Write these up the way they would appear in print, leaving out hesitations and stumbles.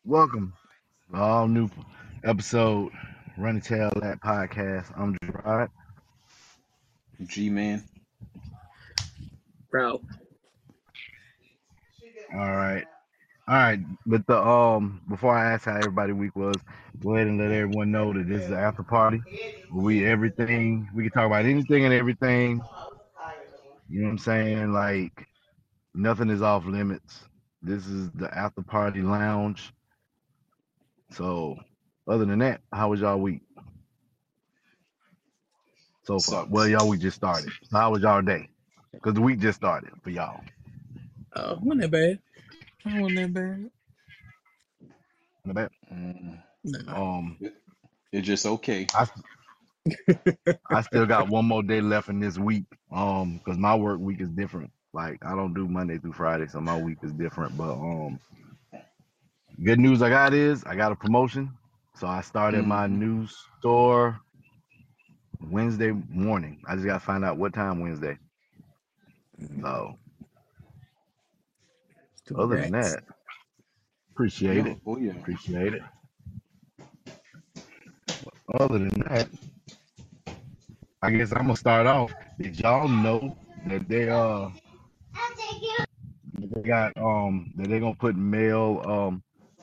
Welcome to all new episode Running Tail That Podcast. I'm Gerard. G-Man. Bro. All right. All right. But before I ask how everybody week was, go ahead and let everyone know that this is the after party. We can talk about anything and everything. You know what I'm saying? Like nothing is off limits. This is the after party lounge. So other than that, how was y'all week so far? Sucks. Well, y'all week just started. So how was y'all day? Because the week just started for y'all. Wasn't that bad. It wasn't that bad. In the back. No. It's just okay. I still got one more day left in this week. Because my work week is different. Like I don't do Monday through Friday, so my week is different. But good news I got is I got a promotion. So I started my new store Wednesday morning. I just gotta find out what time Wednesday. So other than that, appreciate it. Oh yeah. Appreciate it. Other than that, I guess I'm gonna start off. Did y'all know that they got that they're gonna put mail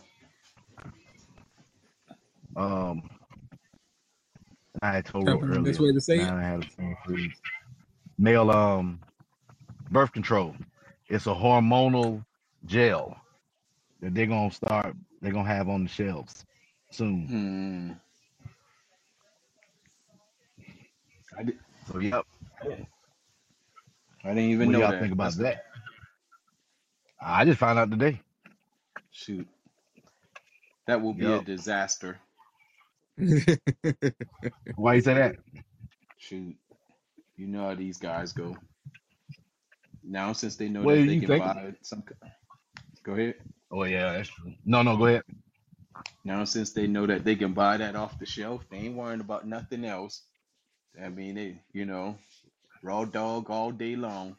I had told Probably the earlier. best way to say now I had a freeze. Male birth control. It's a hormonal gel that they're gonna have on the shelves soon. So yep. I didn't even What know do y'all that. think about that? I just found out today. Shoot. That will be a disaster. Why you say that? Shoot. You know how these guys go. Now since they know What that do they you can think? buy some. Go ahead. Oh yeah, that's true. No, go ahead. Now since they know that they can buy that off the shelf, they ain't worrying about nothing else. I mean, they, raw dog all day long.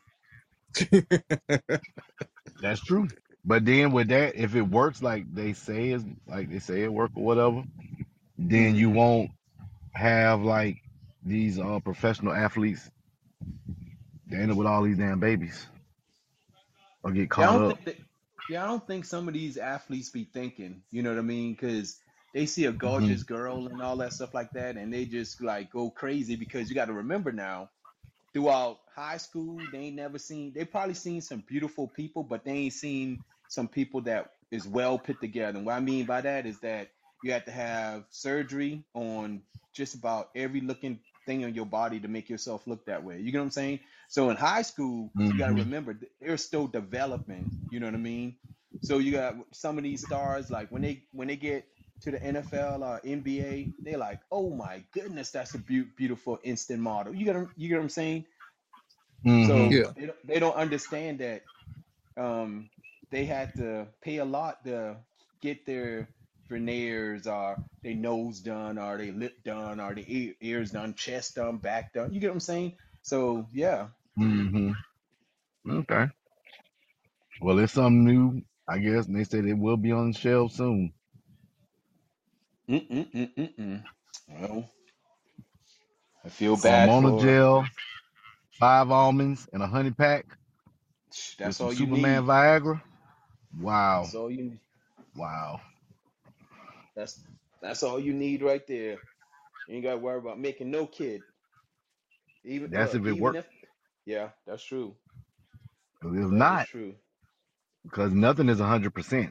That's true. But then with that, if it works like they say it work or whatever, then you won't have like these professional athletes they end up with all these damn babies or get caught up. I don't think some of these athletes be thinking, you know what I mean? Because they see a gorgeous girl and all that stuff like that, and they just like go crazy because you got to remember now, throughout high school, they probably seen some beautiful people, but they ain't seen some people that is well put together. And what I mean by that is that you have to have surgery on just about every looking thing on your body to make yourself look that way. You get what I'm saying? So in high school, you got to remember they're still developing. You know what I mean? So you got some of these stars like when they get to the NFL or NBA, they're like, oh my goodness, that's a beautiful instant model. You get what I'm saying? So Yeah. they don't understand that they had to pay a lot to get their veneers or their nose done or their lip done or their ears done, chest done, back done. You get what I'm saying? So yeah. Okay. Well, it's something new, I guess, and they said it will be on the shelf soon. Well, I feel bad Hormonal for. gel, 5 almonds, and a honey pack. That's with all some you Superman need. Viagra. Wow. That's all you need. Wow. That's all you need right there. You ain't got to worry about making no kid. That's if it works. Yeah, that's true. If That not, is true. because nothing is 100%.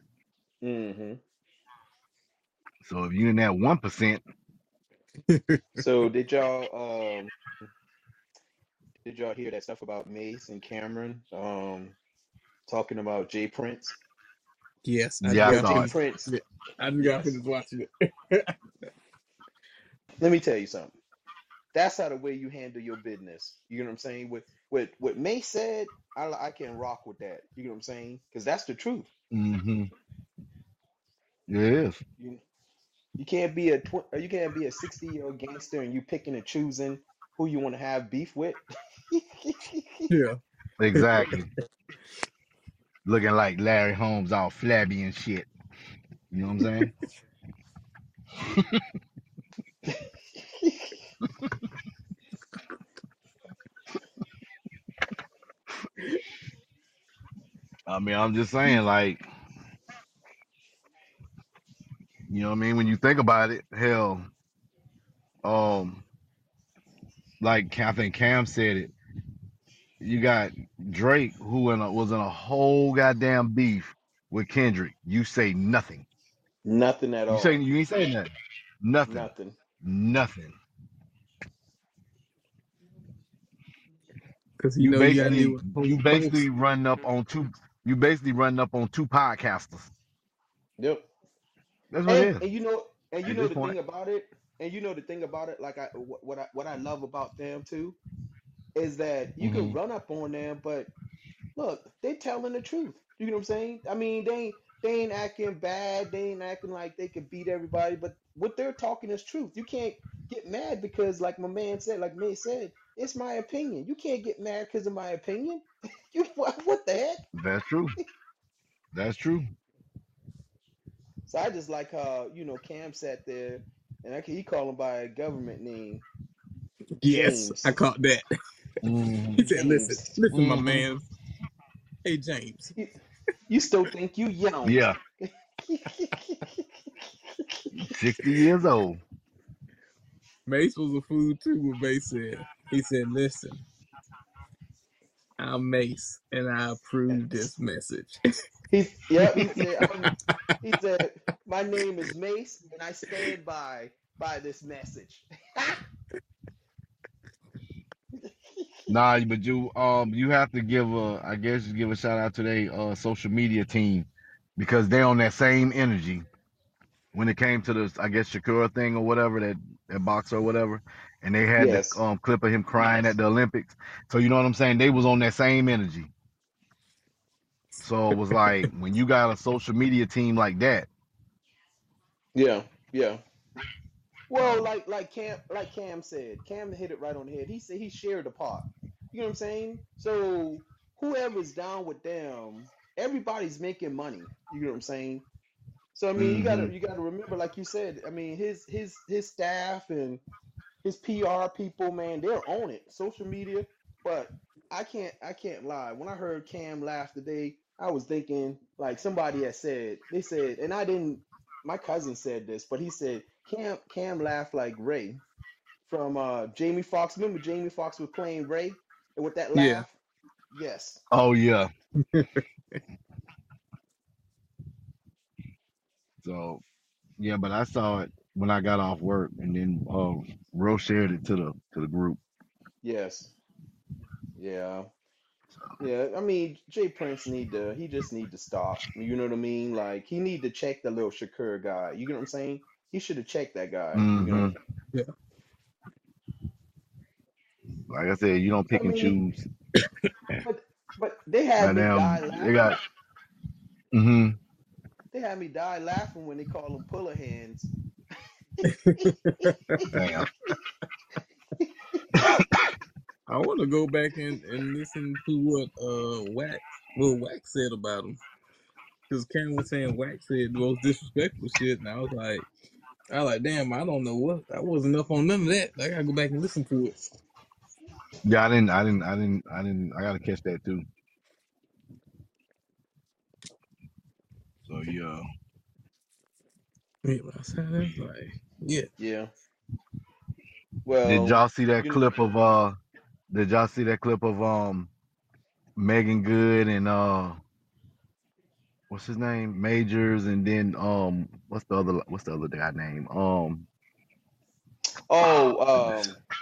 So if you're in that 1%, So did y'all hear that stuff about Mace and Cameron talking about Jay Prince? Yes. yeah, I saw Jay it. Prince. I just got finished watching it. Let me tell you something. That's how the way you handle your business. You know what I'm saying? What Mace said, I can rock with that. You know what I'm saying? Because that's the truth. It is. You can't be a 60-year-old gangster and you picking and choosing who you want to have beef with. Yeah. Exactly. Looking like Larry Holmes all flabby and shit. You know what I'm saying? I mean, I'm just saying, like, you know what I mean? When you think about it, hell, um, like I think Cam said it. You got Drake, who was in a whole goddamn beef with Kendrick. You say nothing. Nothing at all. You ain't saying nothing. Nothing. Nothing. Nothing. Because You you gotta deal basically with you the basically post. running up on two. You basically running up on two podcasters. Yep. That's what it is And you at know this the point. thing about it, like what I love about them too is that you can Hmm run up on them, but look, they telling the truth. You know what I'm saying? I mean, they ain't acting bad. They ain't acting like they could beat everybody, but what they're talking is truth. You can't get mad because, like my man said, like May said, it's my opinion. You can't get mad because of my opinion. You what the heck? That's true. That's true. So I just like how Cam sat there and he called him by a government name, Yes, I James. caught that. Hmm He said, "Listen, James. listen, my hmm man. Hey, James. You, you still think you young? Yeah, 60 years old. Mace was a fool too." What Mace said. He said, "Listen, I'm Mace, and I approve this message." He said my name is Mace and I stand by this message. Nah, but you have to give I guess you give a shout out to their social media team because they on that same energy when it came to the I guess Shakur thing or whatever that boxer or whatever, and they had the Yes. clip of him crying at the Olympics. So you know what I'm saying? They was on that same energy. So it was like when you got a social media team like that. Yeah. Yeah. Well, Um, like Cam said, Cam hit it right on the head. He said he shared the pot. You know what I'm saying? So whoever's down with them, everybody's making money. You know what I'm saying? So I mean, hmm you gotta remember, like you said, I mean, his staff and his PR people, man, they're on it, social media. But I can't lie. When I heard Cam laugh today, I was thinking like somebody had said, they said, and I didn't. My cousin said this, but he said Cam laughed like Ray from Jamie Foxx. Remember Jamie Foxx was playing Ray, and with that Yeah. laugh, yes. Oh yeah. So yeah, but I saw it when I got off work, and then Ro shared it to the group. Yes, yeah. Yeah, I mean, Jay Prince he just need to stop. You know what I mean? Like he need to check the little Shakur guy. You know what I'm saying? He should have checked that guy. Hmm Yeah. Like I said, you don't I pick and mean, choose. but they had me die Goddamn, they laughing. got. Hmm They had me die laughing when they call them puller hands. Damn. I want to go back and listen to what Wax said about him. Because Karen was saying Wax said the most disrespectful shit, and I was like, damn, I don't know what, I wasn't up on none of that. I gotta go back and listen to it. Yeah, I didn't. I gotta catch that too. So yeah. Yeah, when I said that, I was like, yeah. Yeah. Did Well, y'all see that you know, clip of Did y'all see that clip of Megan Good and what's his name Majors, and then what's the other guy name oh,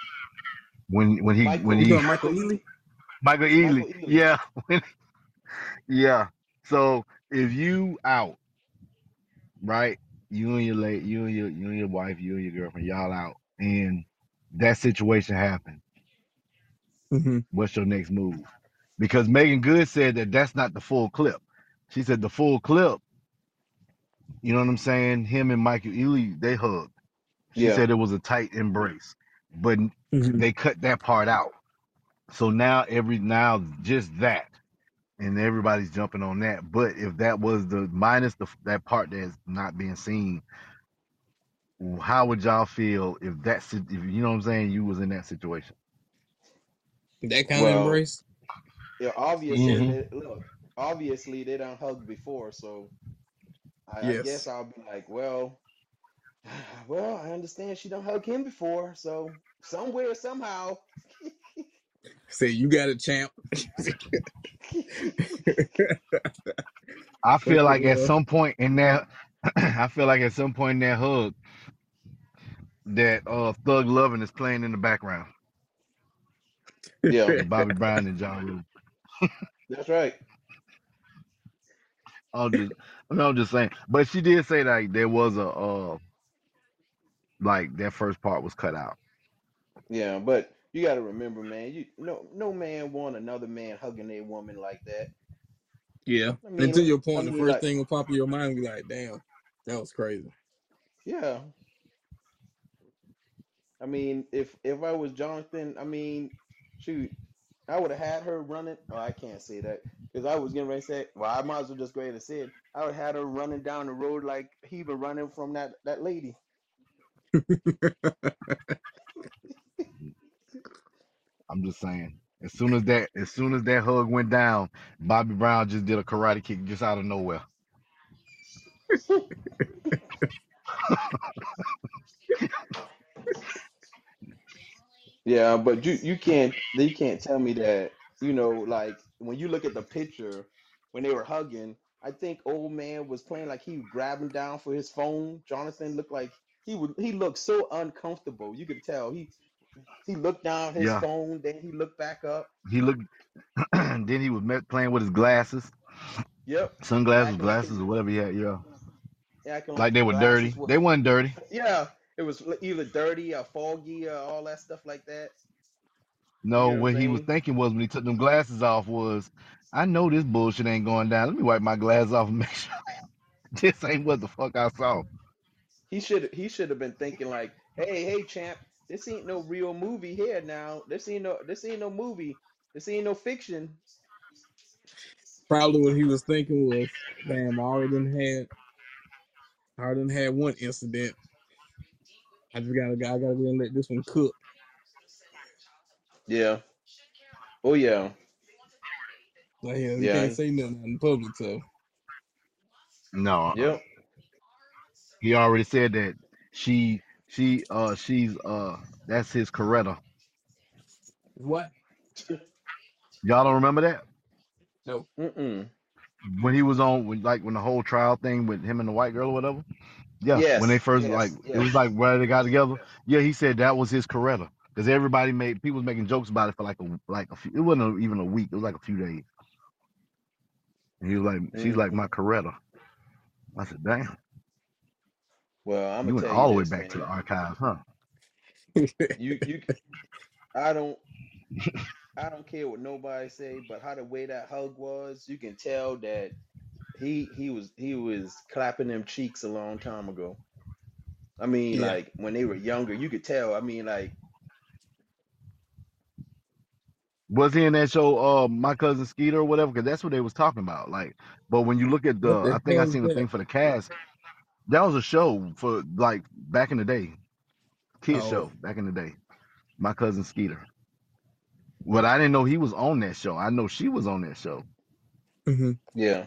when You Michael he talking Michael Ealy? Michael Ealy, Michael Ealy. yeah. Yeah. So if you out, right, you and your wife, you and your girlfriend, y'all out, and that situation happened, Mm-hmm. what's your next move? Because Megan Good said that that's not the full clip. She said the full clip, you know what I'm saying? Him and Michael Ealy, they hugged. She Yeah. said it was a tight embrace, but Mm-hmm. they cut that part out. So now just that. and everybody's jumping on that. But if that was the minus that part that's not being seen, how would y'all feel if that's if you know what I'm saying? You was in that situation. That kind of Well, embrace. yeah, obviously, Hmm. look, obviously they don't hug before, so I guess Yes. I'll be like, well, well, I understand she don't hug him before, so somewhere, somehow. Say you got a champ. I Fuck feel it, like at some point in that, I feel like at some point in that hug, that Thug Loving is playing in the background Yeah, with Bobby Brown and John Lewis. that's right. I'm just, I'm just saying. But she did say like there was a like that first part was cut out. Yeah, but you got to remember, man, no man want another man hugging a woman like that. Yeah. I And to mean, your I point, the mean, first like, thing will pop in your mind be like, damn, that was crazy. yeah. I mean, if I was Jonathan, I mean, shoot, I would have had her running. Oh, I can't say that because I was getting ready to say, well, I might as well just go ahead and say it. I would have had her running down the road like he was running from that lady. I'm just saying. As soon as that hug went down, Bobby Brown just did a karate kick just out of nowhere. Yeah, but you can't tell me that, like when you look at the picture when they were hugging, I think old man was playing like he grabbing down for his phone. Jonathan looked like he looked so uncomfortable. You could tell he looked down at his Yeah, phone, then he looked back up. he looked. Then he was playing with his glasses, Yep. sunglasses, Acting like glasses, his or whatever he had. Yeah, acting like like they his were glasses dirty. were They wasn't dirty. yeah, it was either dirty or foggy or all that stuff like that. You No, get what I'm what he was saying? thinking was when he took them glasses off was, I know this bullshit ain't going down. Let me wipe my glasses off and make sure this ain't what the fuck I saw. He should have been thinking like, hey champ, this ain't no real movie here now. This ain't no movie. This ain't no fiction. Probably what he was thinking was, damn, I already done had one incident. I gotta go and let this one cook. Yeah. Oh yeah. Like, yeah, he can't Yeah. say nothing out in public, so No, Yep. he already said that she's that's his Coretta. what? Y'all don't remember that No. Mm-mm. when he was on when the whole trial thing with him and the white girl or whatever. Yeah, when they Yes. first like Yes. it was Yes. like where they got together. Yeah, he said that was his Coretta because everybody made people was making jokes about it for like a few. It wasn't even a week. It was like a few days. And he was like, she's like Hmm. my Coretta. I said, damn, Well, I'm gonna you went tell you all the way this, back to the man. archives, huh? You I don't I don't care what nobody say, but how the way that hug was, you can tell that he was clapping them cheeks a long time ago. I mean, Yeah. like when they were younger, you could tell. I mean, like, Was he in that show, My Cousin Skeeter or whatever? Because that's what they was talking about. Like, but when you look at What I the think I hell is seen the that? thing for the cast. That was a show for like back in the day, kid Oh. show back in the day. My Cousin Skeeter. But I didn't know he was on that show. I know she was on that show. Hmm. yeah,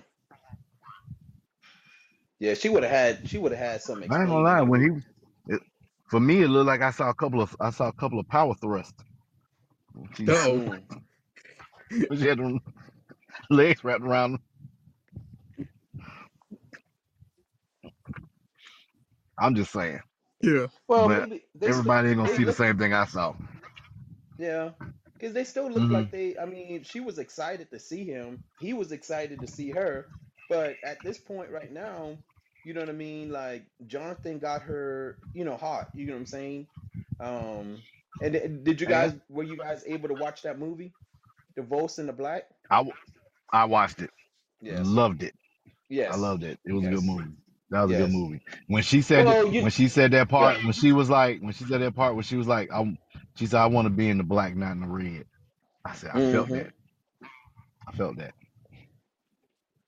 yeah, she would have had some I ain't gonna explaining lie. to When do. it, for me, it looked like I saw a couple of power thrusts. She, Oh. Mm. she had them legs wrapped around. I'm just saying. Yeah. Well, But maybe they still everybody ain't gonna they see the look, same thing I saw. yeah, because they still look Hmm. like they. I mean, she was excited to see him. He was excited to see her. But at this point right now, you know what I mean? Like Jonathan got her, hot. You know what I'm saying? Um, and did you And guys were you guys able to watch that movie, Divorce in the Black? I I watched it, Yes. loved it. I Yes. loved it. It was a good Yes. movie. That was a good Yes. movie. Well, you When she said that yeah. part when she said that part where she was like she said I want to be in the black, not in the red. I said I felt Hmm. that. I felt that.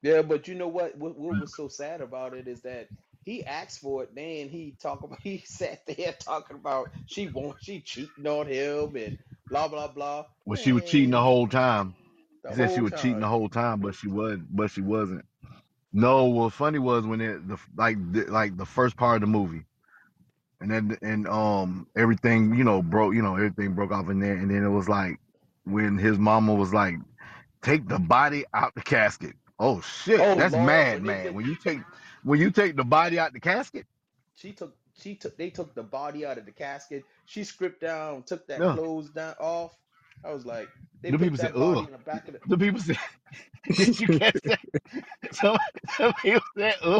Yeah, but you know what was so sad about it is that he asked for it, then he talk about he sat there talking about she cheating on him and blah blah blah. Well, she was cheating the Man, whole time. the He said she whole was cheating the time. whole time, but she wasn't. No, what funny was when like the first part of the movie, and then and everything everything broke off in there, and then it was like when his mama was like, take the body out the casket. Oh shit, Oh that's Lord, mad, when they man. did, When you take the body out the casket, they took the body out of the casket. She stripped down, took that no, clothes down off. I was like, they the put people said, that body ugh. in the back of the. The people said, did you catch that? Some, some people said, ugh.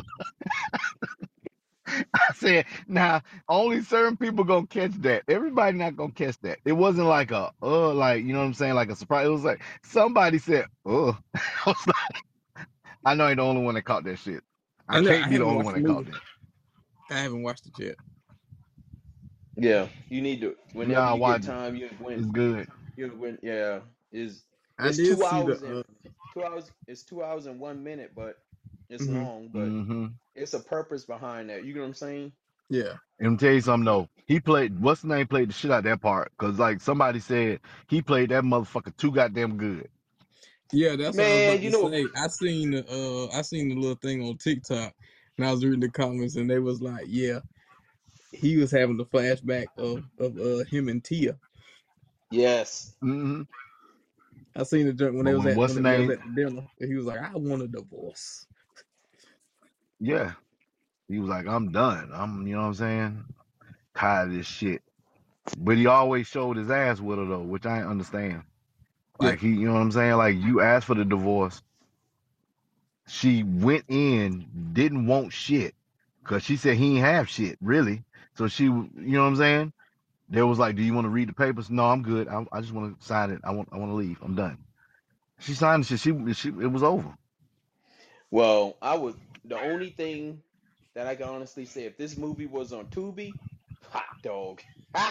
I said, now only certain people gonna catch that. Everybody not gonna catch that. It wasn't like a like you know what I'm saying, like a surprise. It was like somebody said, I was like, I know I ain't the only one that caught that shit. I I know I can't be the haven't only watched one the that caught movie. that. I haven't watched it yet. Yeah, you need to whenever Nah, you get watch it. time. It's good. You win. Yeah, is I it's did two see the hours and 2 hours. It's 2 hours and 1 minute, but it's hmm long. But Mm-hmm. it's a purpose behind that. You know what I'm saying? yeah. And I'm tell you something though. He played what's the name played the shit out that part. Cause like somebody said he played that motherfucker too goddamn good. Yeah, that's what I was Man, about you to know, say. I seen the little thing on TikTok and I was reading the comments and they was like, yeah, he was having the flashback of him and Tia. yes. Mm-hmm. I seen the joint when But they was when at what's the they was name? at the dinner and he was like, I want a divorce. Yeah. He was like, I'm done. You know what I'm saying? Tired of this shit. But he always showed his ass with her though, which I ain't understand. Yeah. Like you know what I'm saying? Like you asked for the divorce. She went in, didn't want shit. Cause she said he ain't have shit, really. So she, you know what I'm saying? They was like, do you want to read the papers? No, I'm good. I just want to sign it. I want to leave. I'm done. She signed the shit. It was over. Well, I would. The only thing that I can honestly say, if this movie was on Tubi, hot dog, ha,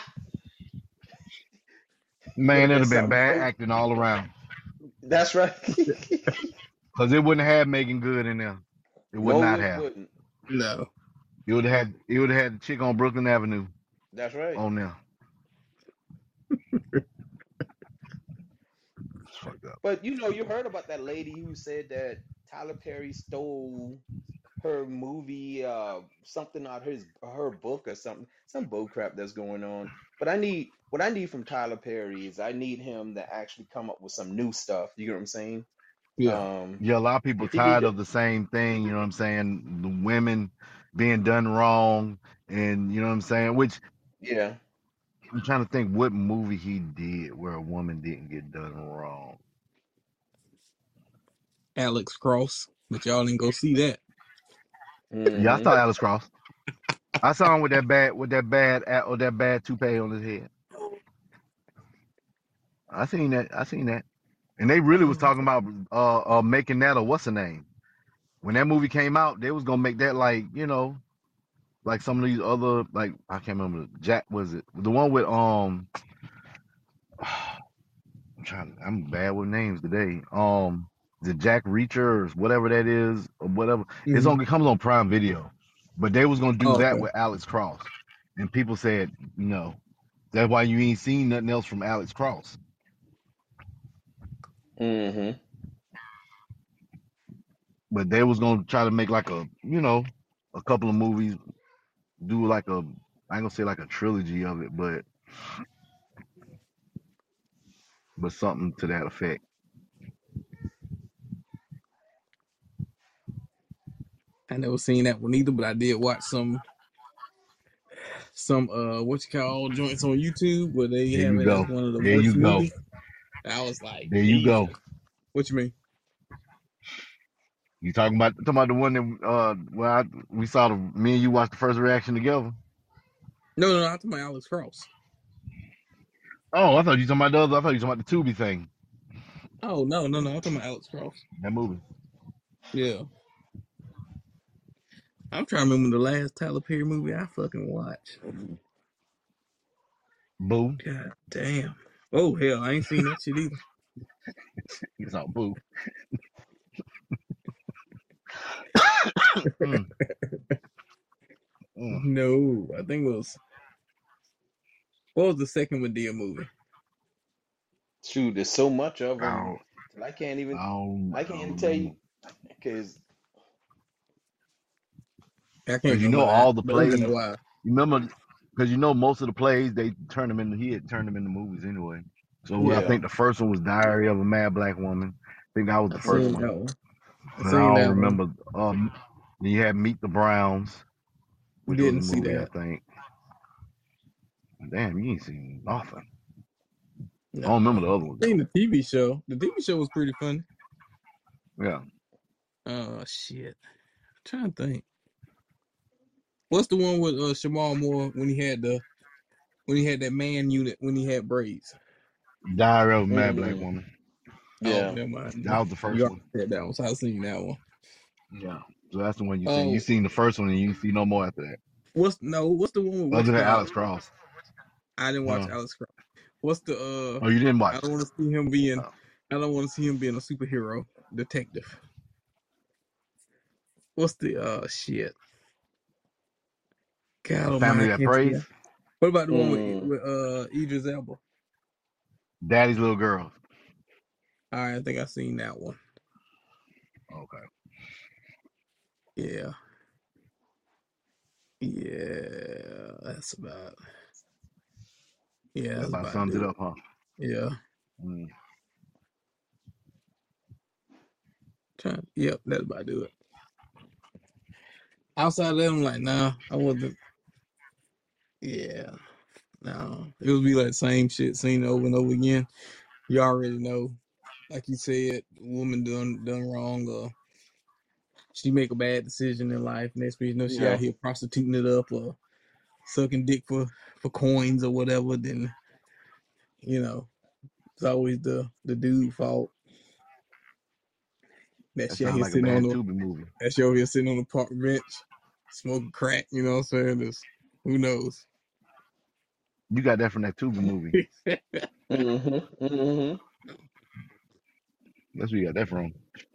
would Man, have it'd been have been something bad crazy. acting all around. That's right. Cause it wouldn't have Megan Good in there. It would No, not it have. wouldn't. No. It would have had the chick on Brooklyn Avenue That's right. on there. It's fucked up. But you heard about that lady who said that Tyler Perry stole her movie, something out her book or something, some bull crap that's going on. But what I need from Tyler Perry is I need him to actually come up with some new stuff. You get what I'm saying? Yeah. Um, Yeah, a lot of people he need tired to, of the same thing, you know what I'm saying? The women being done wrong and you know what I'm saying? Which yeah. I'm trying to think what movie he did where a woman didn't get done wrong. Alex Cross. But y'all didn't go see that. Yeah, I Hmm. saw Alice Cross. I saw him with that bad toupee on his head. I seen that. And they really was Oh, talking about making that a what's the name? When that movie came out, they was gonna make that like, like some of these other like I can't remember Jack was it the one with I'm bad with names today. The Jack Reacher or whatever that is or whatever. mhm. It comes on Prime Video. But they was gonna do Oh, that okay. with Alex Cross. And people said, no. That's why you ain't seen nothing else from Alex Cross. Hmm. But they was gonna try to make like a couple of movies, do like I ain't gonna say like a trilogy of it, but something to that effect. I never seen that one either, but I did watch some what you call joints on YouTube where they There have you it as go. one of the There worst you go. movies. I was like, There you go. Jesus. What you mean? You talking about the one that we saw me and you watched the first reaction together. No, no, no, I'm talking about Alex Cross. Oh, I thought you talking about the other. I thought you talking about the Tubi thing. Oh no, no, no, I'm talking about Alex Cross. That movie. Yeah. I'm trying to remember the last Tyler Perry movie I fucking watched. Boo. God damn. Oh hell, I ain't seen that shit either. It's all boo. Mm, mm. No, I think it was. What was the second Madea movie? Shoot, there's so much of I them. don't, I can't even. I I don't can't even tell remember. you because I can't Because you know remember that, all the but it's been plays. a while. You remember? Because you know most of the plays they turn them into. He had turned them into movies anyway. So I yeah. think the first one was Diary of a Mad Black Woman. I think that was I the first seen one. that one. I But I seen don't that one. remember. Then you had Meet the Browns, which was a Didn't see movie, I that. think. Damn, you ain't seen nothing. I No, don't remember the other ones seen though. the TV show. The TV show was pretty funny. Yeah, Oh shit! I'm trying to think. What's the one with Shamal Moore when he had that man unit when he had braids? Diary of a Mad Black Hmm. Woman. Oh, Yeah. never mind. That was the You first already one. said that one, so I seen that one. Yeah, so that's the one you seen. You Oh, seen the first one, and you see no more after that. what's the one with Other Witch than Collar? Alex Cross. I didn't watch Huh? Alex Cross. What's the Oh, you didn't I watch don't it? want to see him being. Oh. I don't want to see him being a superhero detective. What's the shit? God Almighty, Family I That can't see Prays. that. What about the one Mm. with Idris Elba? Daddy's Little Girl. All right, I think I seen that one. Okay. Yeah, yeah, that's about. Yeah, That that's about about sums it do it. up, huh? Yeah, Mm. yep, that's about do it. Outside of that, I'm like, nah, I wasn't. Yeah, no, it would be like the same shit, seen over and over again. You already know, like you said, woman done wrong, or she make a bad decision in life. Next thing you know, she out Yeah. here prostituting it up or sucking dick for coins or whatever. Then it's always the dude fault. That That she out sounds here like a sitting on bad the Tubi movie. that she over here sitting on the park bench smoking crack. You know what I'm saying? Who knows? You got that from that Tubi movie. Hmm. Hmm. That's where you got that from.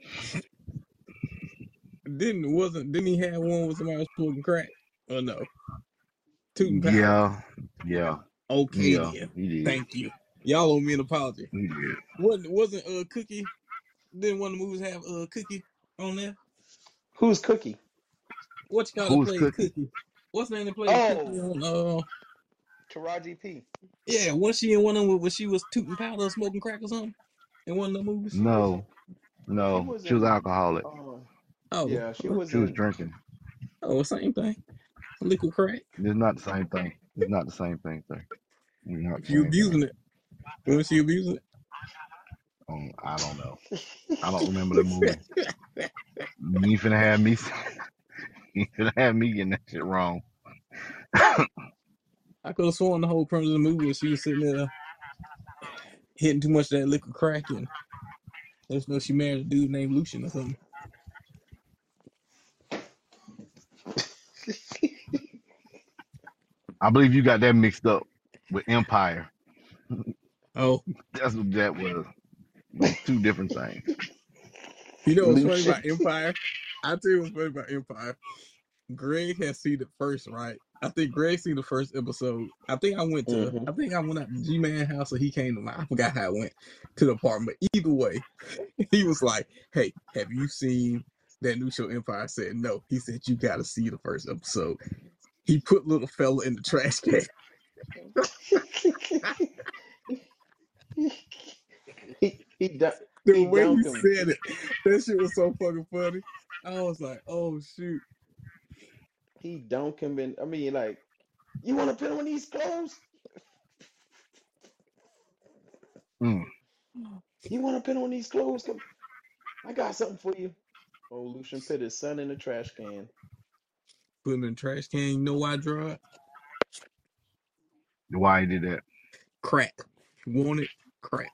Didn't he have one with somebody smoking crack? Or no? Tooting powder. Yeah, yeah, Okay yeah. then. He did. Thank you. Y'all owe me an apology. He did. Wasn't Cookie? Didn't one of the movies have Cookie on there? Who's Cookie? What you call it Who's played cooking? Cookie? What's the name that played Cookie Oh, on Taraji P. yeah, was she in one of them where she was tooting powder or smoking crack or something? In one of the movies? She was. No, She no. was She was in. alcoholic. Oh, Yeah, she was She was in. drinking. same thing. Liquid crack. It's not the same thing. It's not the same thing, sir. It's not If the you same thing. abusing it, when she abusing I don't know. I don't remember that movie. You ain't finna have me. You ain't finna have me getting that shit wrong. I could have sworn the whole premise of the movie was she was sitting there hitting too much of that liquid crack and let's know she married a dude named Lucian or something. I believe you got that mixed up with Empire. Oh, That's what that was. Those two different things. you know what's funny Lucian. about Empire? I tell you what's funny about Empire. Greg has seen it first, right? I think Greg seen the first episode. I think I went Hmm. out to G-Man house or he came to I forgot how I went to the apartment. But either way, he was like, hey, have you seen that new show Empire? I said, no. He said, you got to see the first episode. He put little fella in the trash can. he dun- The he way he dunked him. said it, that shit was so fucking funny. I was like, oh, shoot. He dunked him in. I mean, like, you want to put on these clothes? Mm. You want to put on these clothes? Come, I got something for you. Oh, Lucian put his son in the trash can. Put him in the trash can. You know why I draw it? Why he did that? Crack. You want it? Crack.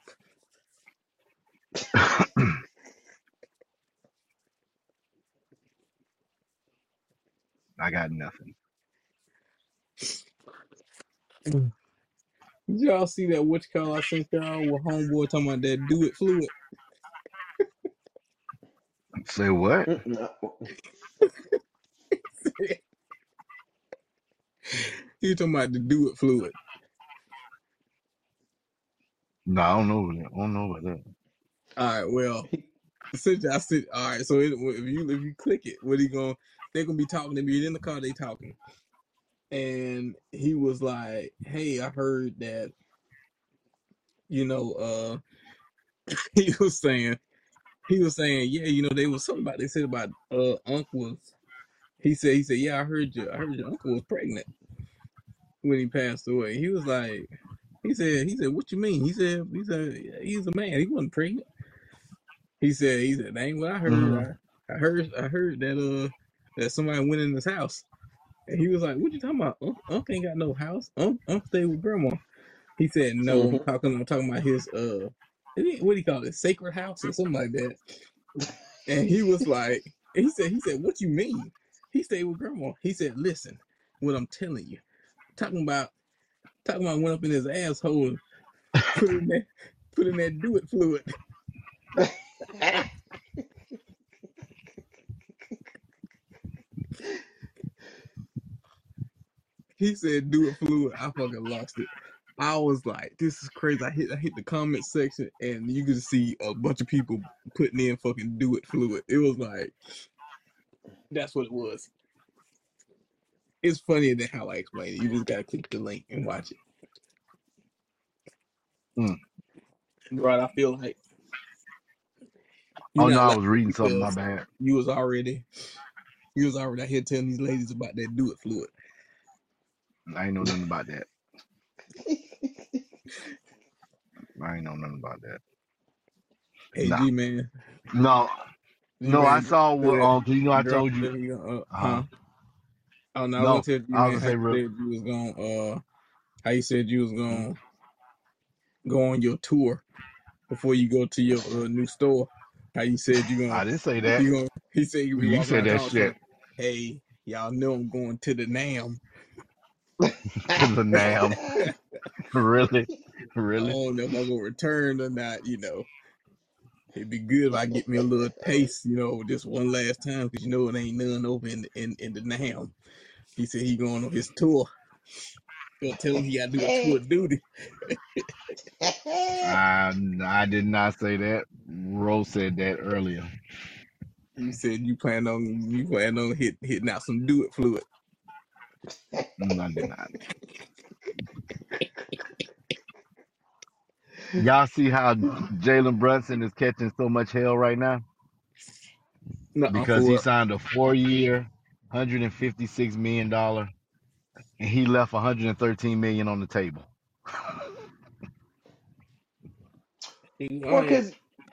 I got nothing. Did y'all see that which color I sent y'all with homeboy talking about that do it fluid? Say what? Mm-mm. He was talking about the do it fluid. No, I don't know. I don't know about that. All right, well, since I said, all right, so if you click it, what he going? They're gonna be talking to me in the car. They talking, and he was like, "Hey, I heard that, you know, he was saying, yeah, you know, they was something about they said about uncles. He said, yeah, I heard your uncle was pregnant when he passed away. He was like, he said, what you mean? He said, he's a man. He wasn't pregnant. He said, that ain't what I heard. Mm-hmm. I heard that somebody went in his house. And he was like, what you talking about? Uncle ain't got no house. Uncle stayed with grandma. He said, no, I'm talking about his what do you call it? Sacred house or something like that. And he was like, he said, what you mean? He stayed with grandma. He said, listen, what I'm telling you. Talking about went up in his asshole and put in that do it fluid. He said do it fluid. I fucking lost it. I was like, this is crazy. I hit the comment section and you could see a bunch of people putting in fucking do it fluid. It was like, that's what it was. It's funnier than how I explained it. You just gotta click the link and watch it. Right, I feel like Oh no, I was reading something. My bad. You was already out here telling these ladies about that do it fluid. I ain't know nothing about that. I ain't know nothing about that. Hey, nah. G man. No, I saw what. You know, I told you. Oh no, I was gonna tell you, man. How you was gonna how you said you was gonna go on your tour before you go to your new store. How you said you gonna? I didn't say that. He said you said that shit. Saying, hey, y'all know I'm going to the NAMM. To the NAMM. Really? I don't know if I'm gonna return or not. You know, it'd be good if I get me a little taste. You know, just one last time because you know it ain't none over in the NAMM. He said he going on his tour. Gonna tell him he gotta do a tour duty. I did not say that. Rose said that earlier. You said you plan on hitting out some do it fluid. No, I did not. Y'all see how Jalen Brunson is catching so much hell right now? Because he signed a 4-year, $156 million, and he left $113 million on the table. Well, because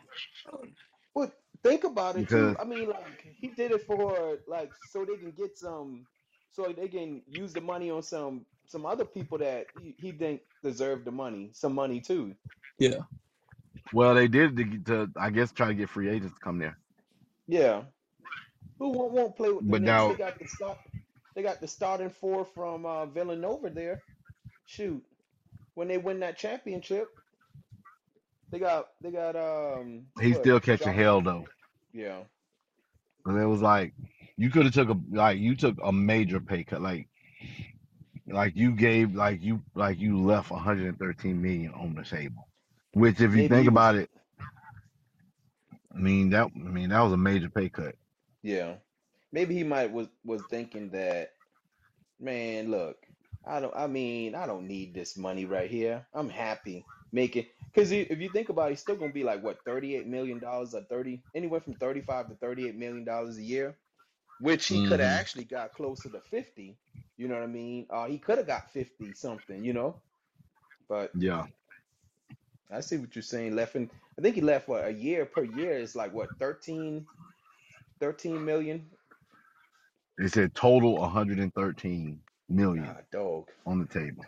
think about it too. I mean, like he did it for like so they can get so they can use the money on some other people that he think deserve the money, some money too. Yeah. Well, they did to I guess try to get free agents to come there. Yeah. Who won't play with the Knicks? Now, they got the starting four from Villanova there. Shoot, when they win that championship, they got he's still catching hell though. Yeah. And it was like you could have took a major pay cut, like you gave you left 113 million on the table. Which, if you think about it, I mean that was a major pay cut. Yeah, maybe he was thinking that, man, look, I don't need this money right here. I'm happy making, because if you think about it, he's still gonna be like what, $38 million or anywhere from $35 to $38 million a year, which he could have actually got closer to 50. You know what I mean? He could have got 50 something, you know, but yeah. I see what you're saying. I think he left a year per year is like what, 13 million. They said total 113 million dog on the table.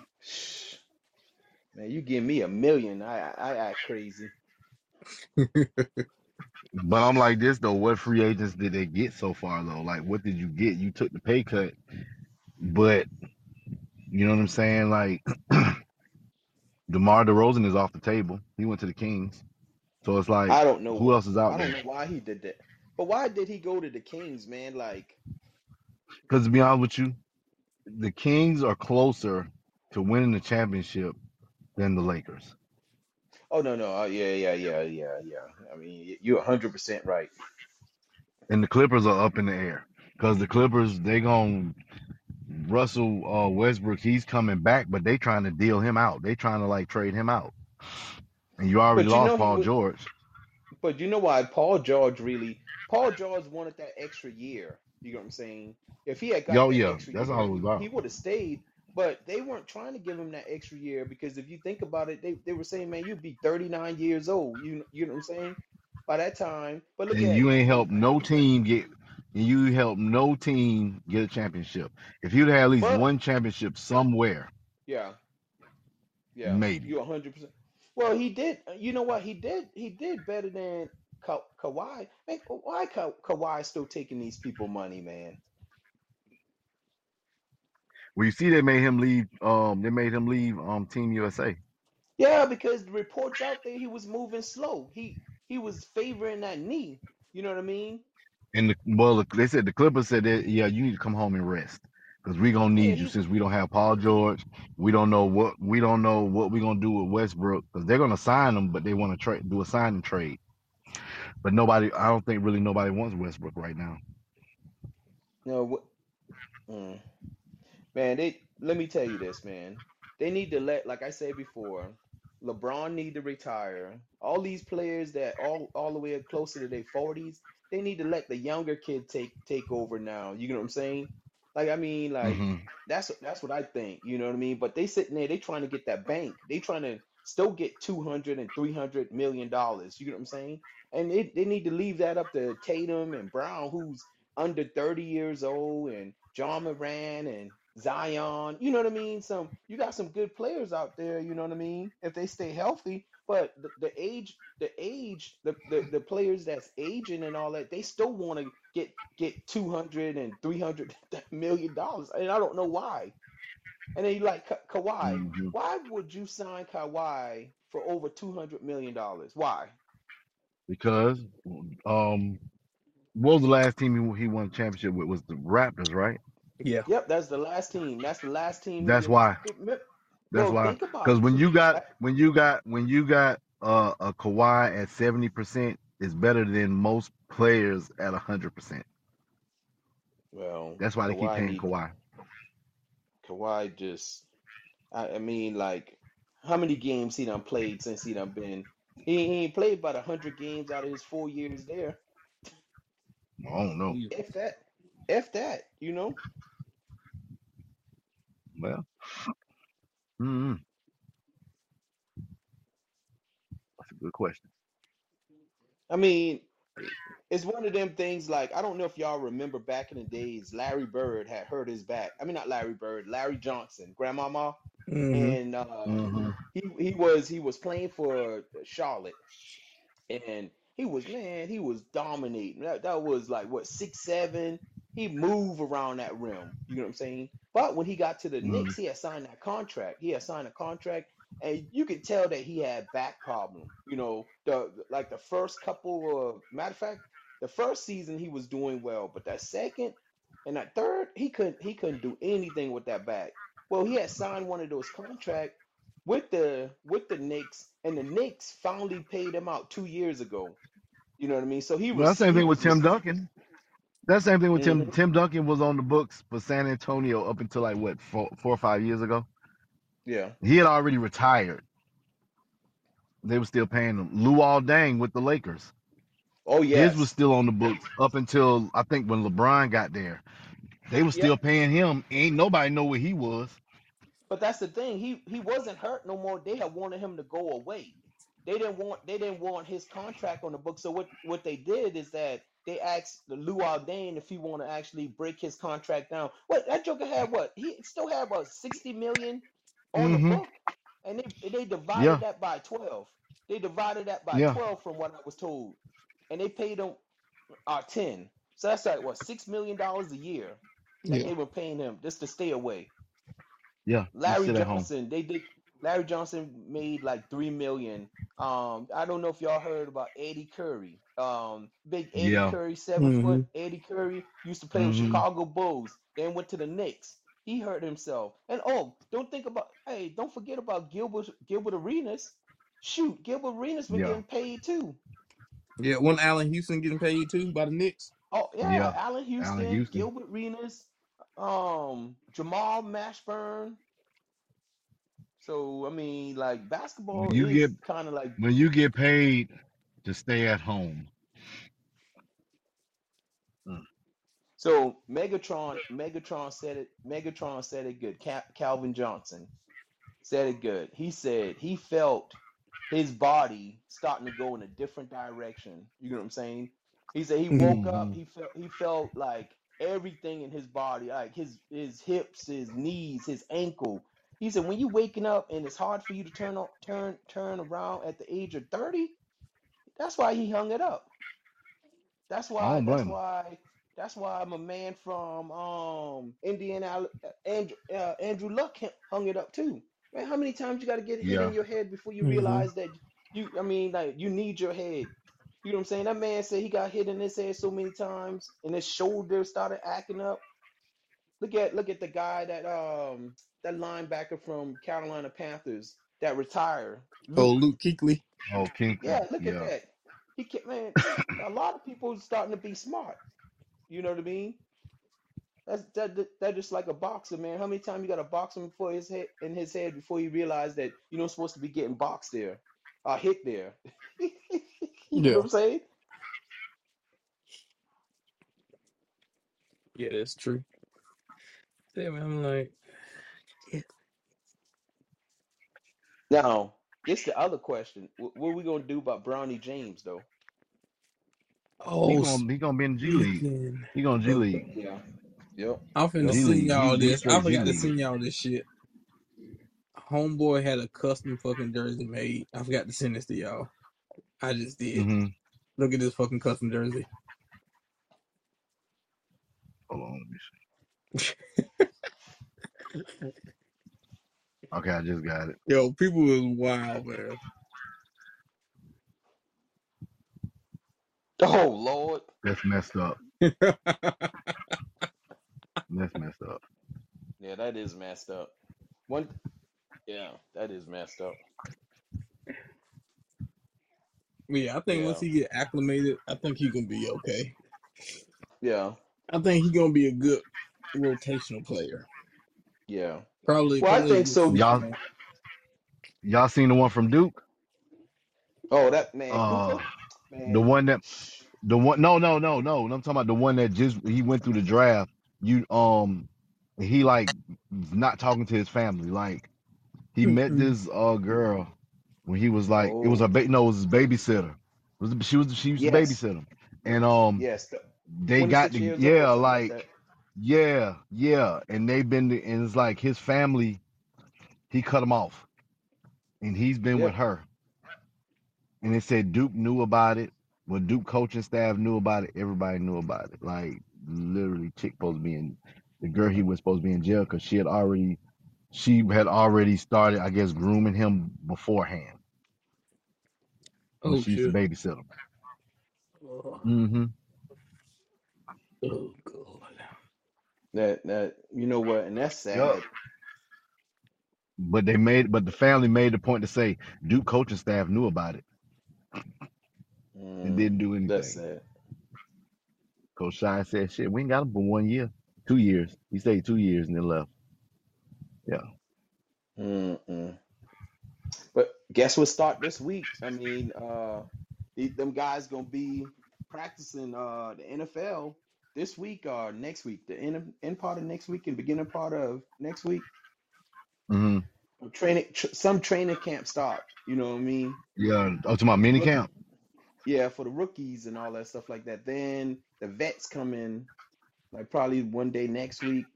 Man, you give me $1 million, I act crazy. But I'm like this though. What free agents did they get so far though? Like, what did you get? You took the pay cut, but you know what I'm saying? Like, DeMar DeRozan is off the table. He went to the Kings. So it's like, I don't know who else is out there. I don't know why he did that. But why did he go to the Kings, man? Like, because to be honest with you, the Kings are closer to winning the championship than the Lakers, Oh no, no, yeah. I mean, you're 100% right. and the Clippers are up in the air because the Clippers they gon' Russell Westbrook. He's coming back, but they trying to deal him out. They trying to like trade him out, and you already But you lost know he Paul would. George. But you know why Paul George wanted that extra year. You know what I'm saying? If he had got Yo, that yeah, extra that's all year, it was he about. would have stayed. But they weren't trying to give him that extra year because if you think about it, they were saying, man, you'd be 39 years old. You know what I'm saying? By that time. But look And at you ain't look helped no look at team get. And you helped no team get a championship. If you'd had at least but one championship somewhere, yeah, yeah, maybe. you're 100%. Well, he did. You know what? He did better than Kawhi. Man, why Kawhi still taking these people money, man? Well, you see, they made him leave. They made him leave. Team USA. Yeah, because the reports out there he was moving slow. He was favoring that knee. You know what I mean? And they said the Clippers said that yeah, you need to come home and rest because we gonna Yeah, need you since we don't have Paul George. We don't know what we gonna do with Westbrook because they're gonna sign him, but they want to do a sign and trade. But nobody, I don't think really nobody wants Westbrook right now. no, mm. Man, they let me tell you this, man. They need to let, like I said before, LeBron need to retire. All these players that all the way up closer to their 40s, they need to let the younger kid take over now. You know what I'm saying? Like I mean, like Hmm. that's what I think. You know what I mean? But they sitting there, they trying to get that bank. They trying to still get 200 and 300 million dollars. You know what I'm saying? And they need to leave that up to Tatum and Brown, who's under 30 years old, and John Moran and Zion. You know what I mean? You got some good players out there, you know what I mean? If they stay healthy, but the players that's aging and all that, they still want to get 200 and 300 million dollars. And I don't know why. And then you like Kawhi. Hmm. Why would you sign Kawhi for over 200 million dollars? Why? Because what was the last team he won a championship with? Was the Raptors, right? Yeah. Yep, that's the last team. That's the last team he That's did. why. That's Bro, why. think about Because it. when you got a Kawhi at 70% is better than most players at 100%. Well, That's why they keep paying Kawhi. Kawhi just I mean, like, how many games he done played since he done been? He ain't played about 100 games out of his 4 years there. I don't know. Yeah. If that, if that, you know. Well, mm, that's a good question. I mean, it's one of them things. Like, I don't know if y'all remember back in the days, Larry Bird had hurt his back. I mean, not Larry Bird, Larry Johnson, Grandmama, Mm-hmm. and Hmm. he was playing for Charlotte, and he was dominating. That was like what 6'7". He moved around that rim. You know what I'm saying? But when he got to the Hmm. Knicks, he had signed that contract. He had signed a contract, and you could tell that he had back problem. You know, the first couple of matter of fact, the first season he was doing well, but that second and that third, he couldn't do anything with that back. Well, he had signed one of those contracts with the Knicks, and the Knicks finally paid him out 2 years ago. You know what I mean? So he Well, that's was the same he thing with was Tim received. Duncan. That's the same thing with Tim. Hmm. Tim Duncan was on the books for San Antonio up until like what 4 or 5 years ago. Yeah. He had already retired. They were still paying him. Luol Deng with the Lakers. Oh His was yes. still on the books up until I think when LeBron got there. They were Yep. still paying him. Ain't nobody know where he was. But that's the thing. He wasn't hurt no more. They had wanted him to go away. They didn't want his contract on the book. So what they did is that they asked the Luol Deng if he want to actually break his contract down. What that Joker had? What he still had about 60 million on the Hmm. book, and they divided Yeah. that by 12. They divided that by Yeah. 12 from what I was told, and they paid him 10. So that's like what $6 million a year that Yeah. they were paying him just to stay away. Yeah. Just Larry sit at home. Johnson, they did. Larry Johnson made like 3 million. I don't know if y'all heard about Eddie Curry. Big Eddie Yeah. Curry, 7 foot. Mm-hmm. Eddie Curry used to play with Hmm. Chicago Bulls, then went to the Knicks. He hurt himself. And don't forget about Gilbert Arenas. Shoot, Gilbert Arenas been Yeah, getting paid too. Yeah, one Allen Houston getting paid too by the Knicks. Oh yeah, yeah. Allen Allen Houston, Houston. Gilbert Arenas, Jamal Mashburn. So I mean, like When basketball you get is kind of like when you get paid to stay at home. Mm. so. Megatron said it good. Calvin Johnson said it good. He said he felt his body starting to go in a different direction. You know what I'm saying? He said he woke up, Hmm. he felt like everything in his body, like his hips, his knees, his ankle. He said when you waking up and it's hard for you to turn around at the age of 30, that's why he hung it up. That's I why. don't That's blame him. why. That's why I'm a man from Indiana. Andrew Luck hung it up too. Man, how many times you got to get hit in Yeah. your head before you Mm-hmm. realize that you? I mean, like you need your head. You know what I'm saying? That man said he got hit in his head so many times, and his shoulder started acting up. Look at the guy that linebacker from Carolina Panthers that retired. Oh, Luke. Luke Kuechly. Oh, Kinkley. Yeah, look at Yeah. that. He can man. A lot of people starting to be smart. You know what I mean? That just like a boxer, man. How many times you got to box him before his head in his head before you realize that you're not supposed to be getting boxed there, hit there. You know Yeah, what I'm saying? yeah, that's true. Yeah, man, I'm like, yeah. Now, this the other question. What are we gonna do about Bronny James though? He Oh, gonna he gonna be in the G League. speaking. He gonna G Of, League. Yeah. Yep. I'm finna Yep. G send League. y'all He this. I straight G forgot to League. send y'all this shit. Homeboy had a custom fucking jersey made. I forgot to send this to y'all. I just did. Mm-hmm. Look at this fucking custom jersey. Hold on, let me see. Okay, I just got it. Yo, people is wild, man. Oh Lord. That's messed up. That's messed up. Yeah, that is messed up. One. Yeah, that is messed up. Yeah, I think once Yeah. he get acclimated, I think he gonna be okay. Yeah. I think he gonna be a good rotational player. Yeah. Probably, Well, I probably a think good so. Y'all center. y'all seen the one from Duke? Oh, that man Uh Cooper, the man. one that the one no. I'm talking about the one that just he went through the draft. You he like not talking to his family. Like he met Mm-mm. this girl when he was like it was Oh, no, it was his babysitter. She used to yes, babysit him. And yes. they got 26 the years old or yeah, something like like that. yeah. And they've been and it's like his family, he cut him off. And he's been with Yep. her. And it said Duke knew about it. When Duke coaching staff knew about it, everybody knew about it. Like literally, chick supposed to be in the girl he was supposed to be in jail because she had already started, I guess, grooming him beforehand when Oh she used to shit. babysit him. Oh, Mm-hmm. oh god. That you know what, and that's Yep. sad. But the family made the point to say Duke coaching staff knew about it and Mm, didn't do that's anything. sad. Coach Shine said, "Shit, we ain't got him for 1 year, 2 years." He stayed 2 years and then left. Yeah. Mm-mm. But guess what? Start this week. I mean, them guys gonna be practicing the NFL this week or next week. The end part of next week and beginning part of next week. Mm-hmm. Some training camp start. You know what I mean? Yeah. Oh, to my For the mini rookie, camp. yeah, for the rookies and all that stuff like that. Then the vets come in like probably one day next week.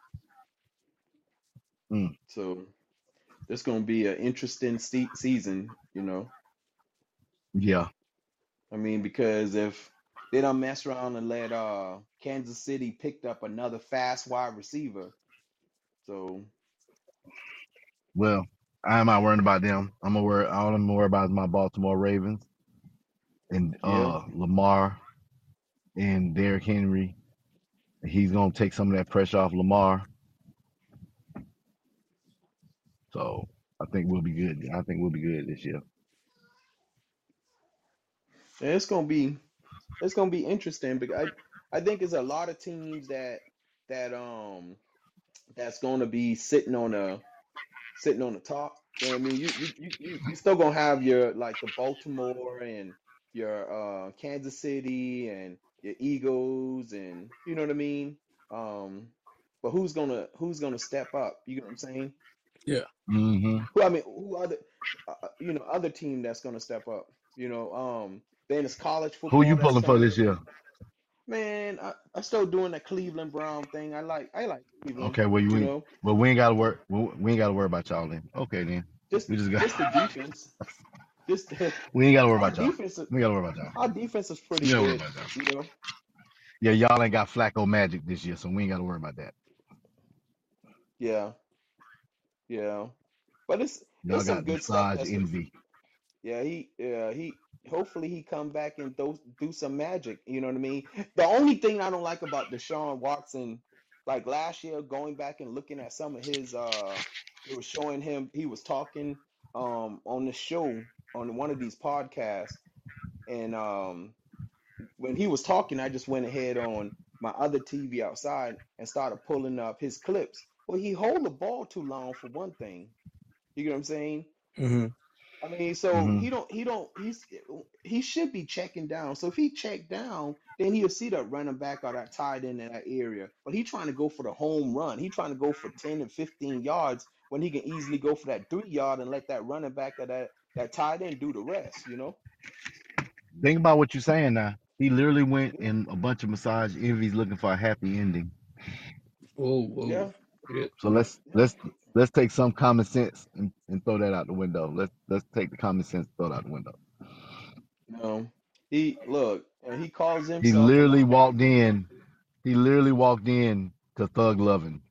Mm. So this gonna be an interesting season. Yeah. I mean, because if they don't mess around and let Kansas City picked up another fast wide receiver, so Well, I'm not worrying about them. All I'm worried about is my Baltimore Ravens and yeah, Lamar and Derrick Henry. He's gonna take some of that pressure off Lamar. So I think we'll be good. I think we'll be good this year. And it's gonna be interesting because I think there's a lot of teams that that's gonna be sitting on the top. You know what I mean? You still gonna have your like the Baltimore and your Kansas City and your Eagles and you know what I mean? Um, but who's gonna step up? You know what I'm saying? Yeah. Hmm. Who I mean, who other other team that's gonna step up? Then it's college Who football you that's pulling for coming. this year? Man, I still doing the Cleveland Brown thing. I like Cleveland. Okay, well You you ain't. know, Well, we ain't got to work. We ain't got to worry about y'all then. Okay, then just we just got. just the defense. Just We ain't got to worry our about y'all. defense. We got to worry about y'all. Our defense is pretty We don't worry good. about y'all. You know. Yeah, y'all ain't got Flacco magic this year, so we ain't got to worry about that. Yeah, yeah. But Y'all it's some got good stuff massage that's. envy. He hopefully he come back and do some magic. You know what I mean? The only thing I don't like about Deshaun Watson, like last year, going back and looking at some of his it was showing him he was talking on the show on one of these podcasts, and when he was talking, I just went ahead on my other TV outside and started pulling up his clips. Well, he hold the ball too long for one thing. You get what I'm saying? Hmm. I mean, so Hmm. he should be checking down. So if he check down, then he'll see that running back or that tight end in that area. But he trying to go for the home run. He trying to go for 10 and 15 yards when he can easily go for that 3 yard and let that running back or that tight end do the rest, you know? Think about what you're saying now. He literally went Yeah. in a bunch of massage envies looking for a happy ending. Whoa, whoa. Yeah. Yeah. So let's Yeah. let's take some common sense and throw that out the window. Let's take the common sense and throw it out the window. He look, and he calls He himself a literally walked linebacker. in. He literally walked in to Thug Loving.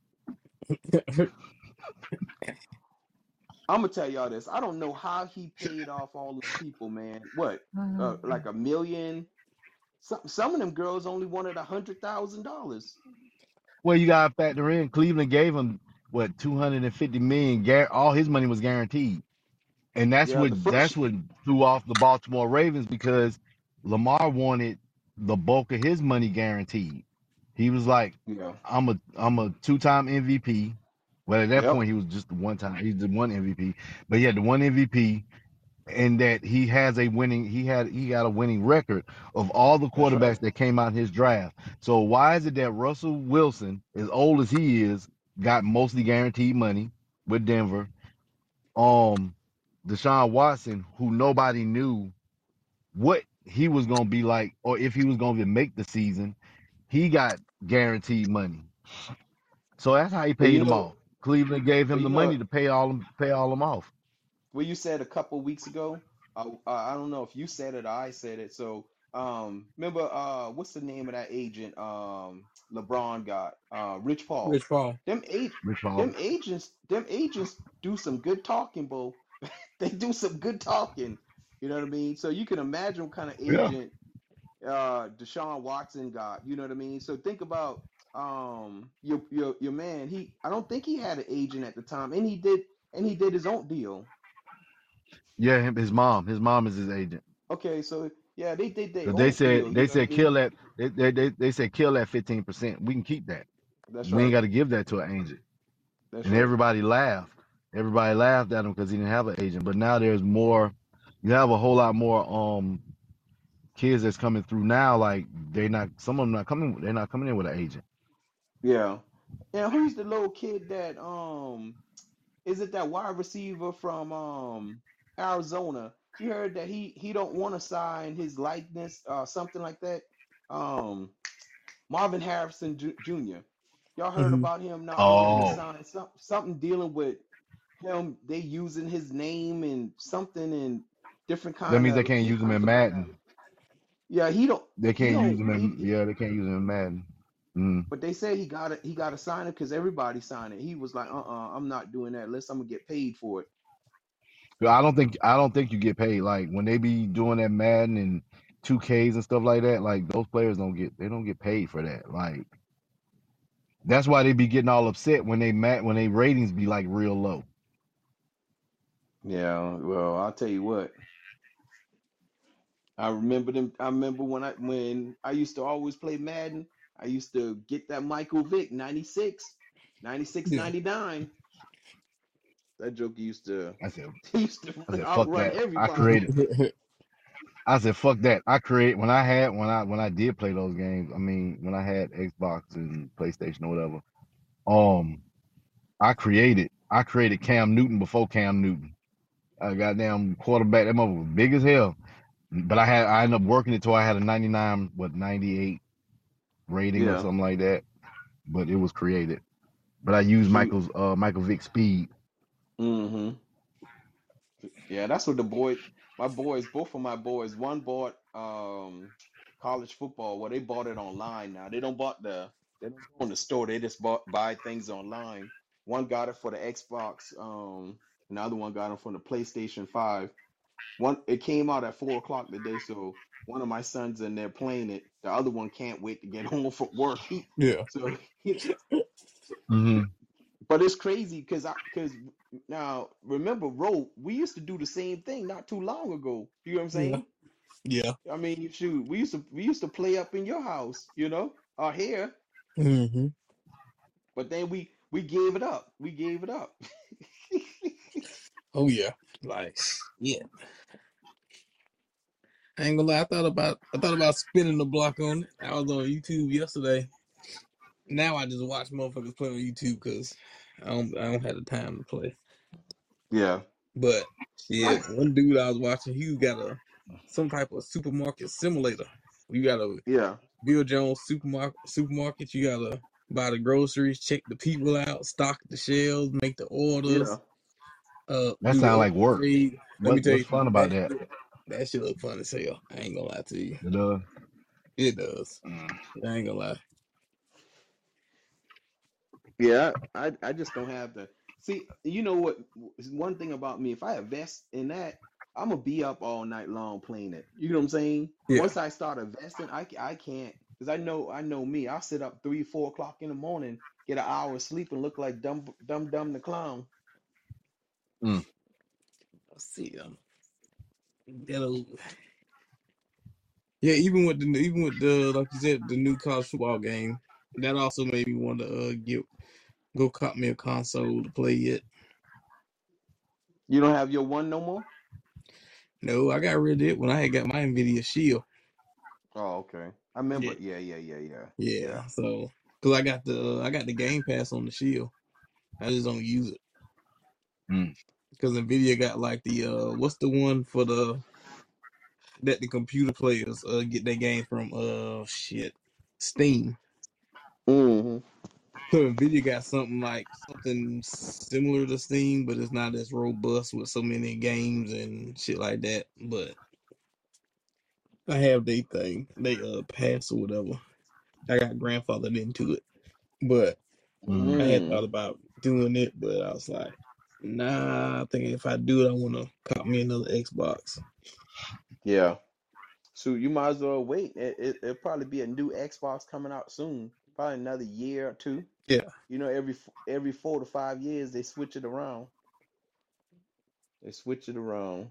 I'm gonna tell y'all this. I don't know how he paid off all them people, man. What, like a million? Some of them girls only wanted $100,000. Well, you gotta factor in Cleveland gave him what 250 million. All his money was guaranteed, and Yeah, the that's first. what threw off the Baltimore Ravens because Lamar wanted the bulk of his money guaranteed. He was like, Yeah. I'm a two-time MVP. Well, at that Yep. point, he was just the one time. He's the one MVP, but he had the one MVP, and that he got a winning record of all the That's right. quarterbacks that came out in his draft. So why is it that Russell Wilson, as old as he is, got mostly guaranteed money with Denver? Um, Deshaun Watson, who nobody knew what he was gonna be like or if he was gonna make the season, he got guaranteed money. So that's how he But paid them off. Cleveland gave but him the money to pay all them off. what you said a couple weeks ago. I don't know if you said it or I said it. So remember what's the name of that agent LeBron got? Rich Paul. Rich Paul. Them eight Rich Paul. them agents do some good talking, bro. They do some good talking. You know what I mean? So you can imagine what kind of Yeah. agent Deshaun Watson got. You know what I mean? So think about your man. I don't think he had an agent at the time, and he did his own deal. Yeah, his mom. His mom is his agent. Okay, so yeah, they did their Cause own deal. You they know what said I mean? kill that they said kill that 15%. We can keep that. That's We ain't right. got to give that to an agent. That's And right. everybody laughed. Everybody laughed at him because he didn't have an agent. But now there's more. You have a whole lot more kids that's coming through now. Like they not some of them not coming. They're not coming in with an agent. Yeah. And who's the little kid that is it that wide receiver from Arizona? You heard that he don't want to sign his likeness, something like that. Um, Marvin Harrison Jr. Y'all heard Hmm. about him not wanting to Oh, sign something dealing with him? They using his name and something and different that kind means they of can't use them in Madden. yeah. He don't They he can't use don't them in yeah. They can't use them in Madden. Mm. but they say he got to sign it because everybody signed it. He was like, I'm not doing that unless I'm gonna get paid for it. I don't think you get paid like when they be doing that Madden and 2Ks and stuff like that. Like those players don't get paid for that. Like that's why they be getting all upset when they ratings be like real low. Yeah, well, I'll tell you what. I remember them. I remember when I used to always play Madden. I used to get that Michael Vick 96, 96, Yeah. 99. That joke used to I said, he used to I said, fuck outrun that. I everybody. created. I said, fuck that. I create when I did play those games. I mean, when I had Xbox and PlayStation or whatever. Um, I created Cam Newton before Cam Newton. I goddamn quarterback. That mother was big as hell. But I ended up working it till I had a 98 rating or Yeah. something like that. But it was created. But I used Shoot. Michael Vick speed. Mm-hmm. Yeah, that's what my boys, both of my boys, one bought college football. Well, they bought it online now. They don't go in the store. They just buy things online. One got it for the Xbox. Another one got it from the PlayStation 5. It came out at 4 o'clock today, so one of my sons in there playing it. The other one can't wait to get home from work. Yeah. So, Mm-hmm. but it's crazy because now remember, we used to do the same thing not too long ago. You know what I'm Yeah. saying? Yeah. I mean, shoot, we used to play up in your house, or here, Mm-hmm. but then we gave it up. We gave it up. Oh yeah. Like yeah. I ain't gonna lie. I thought about spinning the block on it. I was on YouTube yesterday. Now I just watch motherfuckers play on YouTube because I don't have the time to play. Yeah. But I shit, one dude I was watching, he got some type of supermarket simulator. You gotta yeah. build your own supermarket. You gotta buy the groceries, check the people out, stock the shelves, make the Yeah. orders, That do sounds the like work. upgrade. Let me tell What's you fun something. about that? That shit look fun as hell. I ain't gonna lie to you. It does. It does. Mm. I ain't gonna lie. Yeah, I just don't have the see. You know what? One thing about me, if I invest in that, I'm gonna be up all night long playing it. You know what I'm saying? Yeah. Once I start investing, I can't because I know me. I'll sit up 3, 4 o'clock in the morning, get an hour of sleep, and look like dumb the clown. Mm. Let's see. That'll, yeah. Even with the like you said, the new college football game, that also made me want to get go cop me a console to play it. You don't have your one no more? No, I got rid of it when I had got my Nvidia Shield. Oh, okay. I Yeah, remember. Yeah. Yeah. yeah. So, cause I got the Game Pass on the Shield. I just don't use it Mm. because Nvidia got like the what's the one for the computer players get their game from shit Steam. Hmm. So Nvidia got something similar to Steam, but it's not as robust with so many games and shit like that. But I have they pass or whatever. I got grandfathered into it, but I Mm. had Mm. thought about doing it, but I was like, nah. I think if I do it, I want to cop me another Xbox. Yeah. So you might as well wait. It'll probably be a new Xbox coming out soon. Probably another year or two. Yeah. Every 4 to 5 years they switch it around. They switch it around.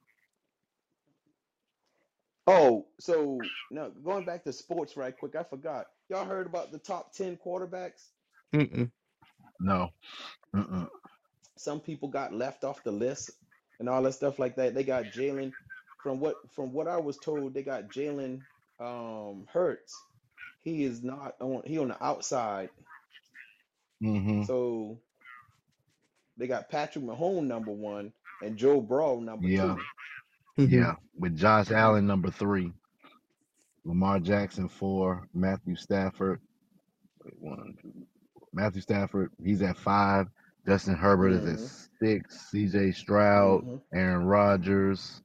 Oh, so now going back to sports right quick, I forgot. Y'all heard about the top 10 quarterbacks? Mm-mm. No. Mm-mm. Some people got left off the list and all that stuff like that. They got Jalen. From what I was told, they got Jalen Hurts. He is not on he on the outside. Mm-hmm. So they got Patrick Mahomes number one and Joe Burrow number Yeah. two. Mm-hmm. Yeah. With Josh Allen number 3, Lamar Jackson 4, Matthew Stafford. Wait, 1, 2. Matthew Stafford, he's at 5. Justin Herbert is at Mm-hmm. 6. C.J. Stroud, Mm-hmm. Aaron Rodgers,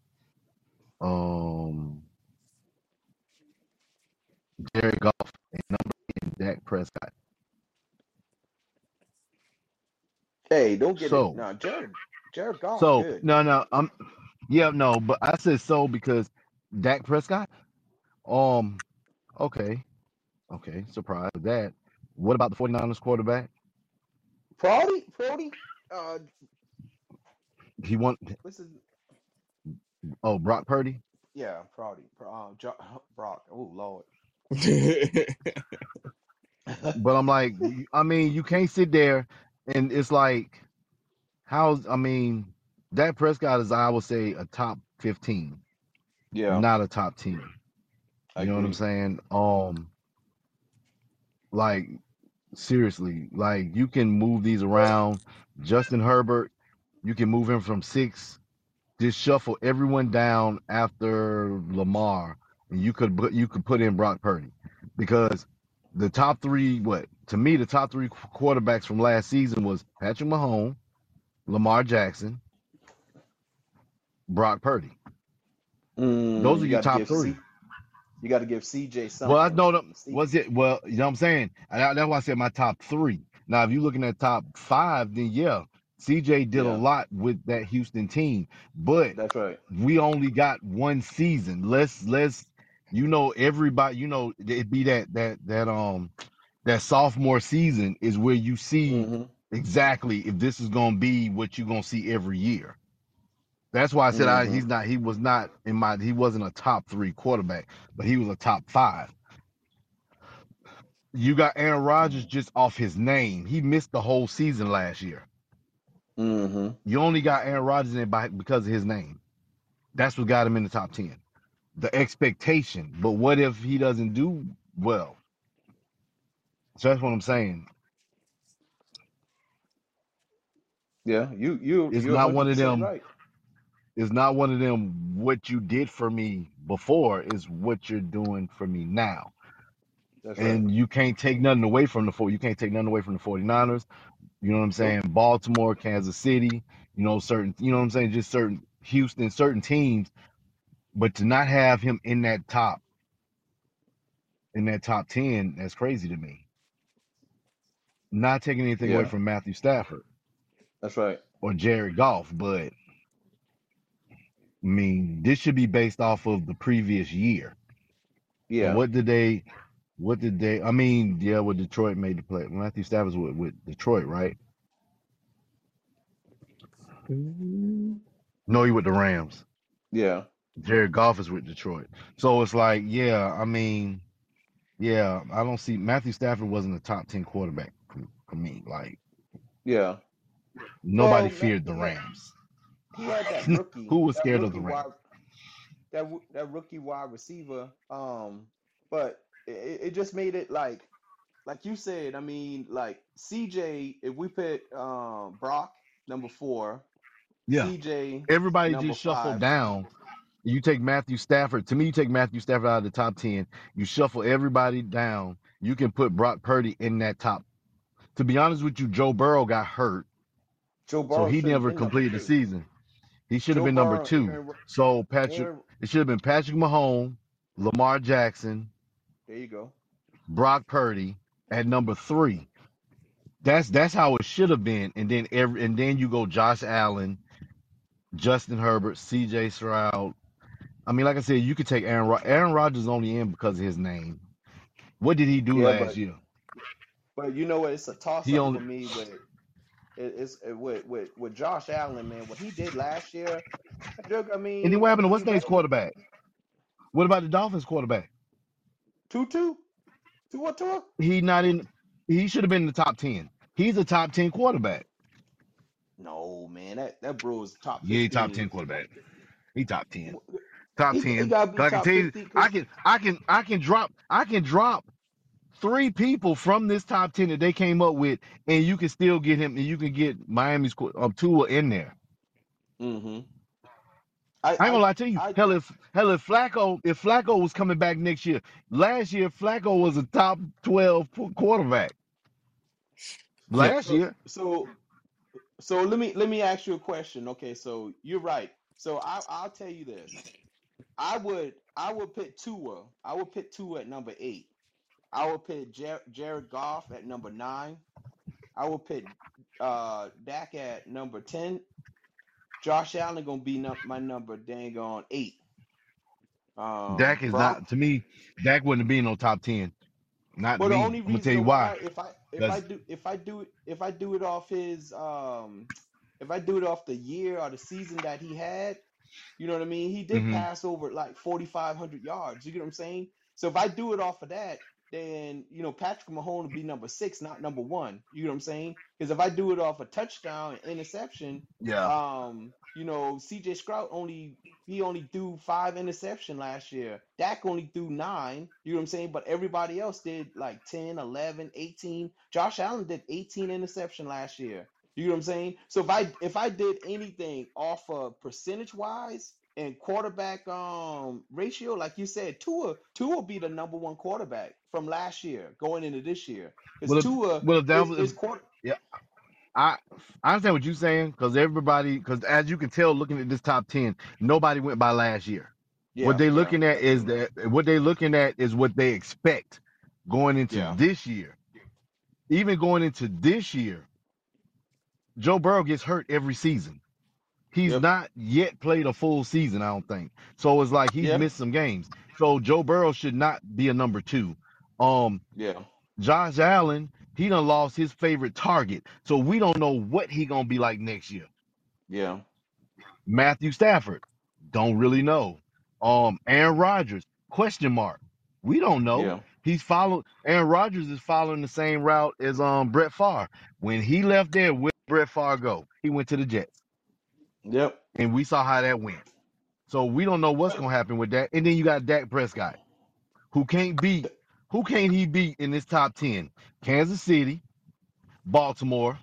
um, Jared Goff, and Dak Prescott. Hey, don't get it. So, No, Jared Goff, so good. no, yeah, no, but I said so because Dak Prescott. Um, okay, surprised with that. What about the 49ers quarterback? Prody, uh, He won. What's his? Oh, Brock Purdy. Yeah, Brock. Oh Lord. But I'm like, I mean, you can't sit there and it's like, how's I mean, Dak Prescott is, I would say, a top 15, Yeah, not a top 10. I You know what I'm agree. saying? Like seriously, like you can move these around. Justin Herbert, you can move him from 6. Just shuffle everyone down after Lamar, and you could put in Brock Purdy, because the top three, what to me, the top three quarterbacks from last season was Patrick Mahomes, Lamar Jackson, Brock Purdy. Those are You your got to top give three. You got to give CJ Well, I something. know that See, was it. Well, you know what I'm saying. That's why I said my top three. Now, if you're looking at top 5, then yeah, CJ did a yeah, lot with that Houston team, but that's right. we only got one season. Let's everybody, it'd be that sophomore season is where you see Mm-hmm. exactly if this is gonna be what you're gonna see every year. That's why I said Mm-hmm. he wasn't a top 3 quarterback, but he was a top 5. You got Aaron Rodgers just off his name. He missed the whole season last year. Mm-hmm. You only got Aaron Rodgers in because of his name. That's what got him in the top 10. The expectation. But what if he doesn't do well? So that's what I'm saying. Yeah, It's you're not one of 100% them. right. It's not one of them. What you did for me before is what you're doing for me now. That's right. And you can't take nothing away from you can't take nothing away from the 49ers. You know what I'm saying? Nope. Baltimore, Kansas City, certain, you know what I'm saying? Just certain Houston, certain teams. But to not have him in that top 10, that's crazy to me. Not taking anything away Yeah, from Matthew Stafford that's right. or Jared Goff, but I mean, this should be based off of the previous year. And Yeah. I mean, yeah, what Detroit made the play. Matthew Stafford's with Detroit, right? No, he with the Rams. Yeah. Jared Goff is with Detroit. So it's like, yeah, I mean, yeah, I don't see Matthew Stafford wasn't a top 10 quarterback for me. Like, Yeah. nobody Well, feared the he Rams. had Who was scared of the Rams? that rookie wide receiver. But it just made it like you said. I mean, like CJ. If we put Brock number 4, Yeah. CJ Everybody number just shuffled 5. down. You take Matthew Stafford. To me, you take Matthew Stafford out of the top 10. You shuffle everybody down. You can put Brock Purdy in that top. To be honest with you, Joe Burrow got hurt, Joe so Burrow he should have never been number completed the 2. season. He should have Joe been number Burrow, 2. So Aaron, it should have been Patrick Mahomes, Lamar Jackson, there you go. Brock Purdy at number 3. That's how it should have been. And then you go Josh Allen, Justin Herbert, C.J. Stroud. I mean, like I said, you could take Aaron Rodgers only in because of his name. What did he do Yeah, last year? but you know what? It's a toss He up for only me with Josh Allen, man. What he did last year, I and then mean, what happened to he what's name's ran quarterback? What about the Dolphins quarterback? two Tua. He not in. He should have been in the top 10. He's a top 10 quarterback. No, man, that bro is top Yeah, he top 10 15. quarterback. He top 10. Top He 10. gotta be Cause I can top tell you, 15 because I can drop 3 people from this top 10 that they came up with, and you can still get him, and you can get Miami's Tua in there. mm-hmm. I ain't gonna I lie to you. I If Flacco was coming back next year, last year Flacco was a top 12 quarterback. Yeah. Last year, so let me ask you a question. Okay, so you're right. So I'll tell you this. I would put Tua. I would put Tua at number 8. I would put Jared Goff at number 9. I would put Dak at number 10. Josh Allen gonna be my number dang on 8. Dak is Brock. not to me. Dak wouldn't be no top 10. Not Well, the me. only I'm gonna tell you reason why. why if I Because do it off his if I do it off the year or the season that he had, you know what I mean? He did Hmm. pass over like 4,500 yards. You get what I'm saying? So if I do it off of that, then Patrick Mahomes would be number 6, not number 1. You know what I'm saying? Because if I do it off a touchdown and interception, Yeah. C.J. Stroud only threw 5 interception last year. Dak only threw 9. You know what I'm saying? But everybody else did like 10, 11, 18. Josh Allen did 18 interception last year. You know what I'm saying? So if I did anything off of percentage wise and quarterback ratio, like you said, Tua be the number 1 quarterback from last year going into this year. Because Well, Tua well, if that was, is quarter. yeah, I I understand what you're saying because as you can tell, looking at this top 10, nobody went by last year. What Yeah, they yeah, looking at is definitely. what they expect going into Yeah, this year. Even going into this year, Joe Burrow gets hurt every season. He's yep, not yet played a full season, I don't think. So it's like he's yeah, missed some games. So Joe Burrow should not be a number 2. Um, yeah, Josh Allen, he done lost his favorite target. So we don't know what he gonna be like next year. yeah, Matthew Stafford, don't really know. Aaron Rodgers, question mark. We don't know. yeah, Aaron Rodgers is following the same route as Brett Favre. When he left there, where did Brett Favre go? He went to the Jets. yep. And we saw how that went. So we don't know what's gonna happen with that. And then you got Dak Prescott, who can't he beat in this top 10? Kansas City, Baltimore.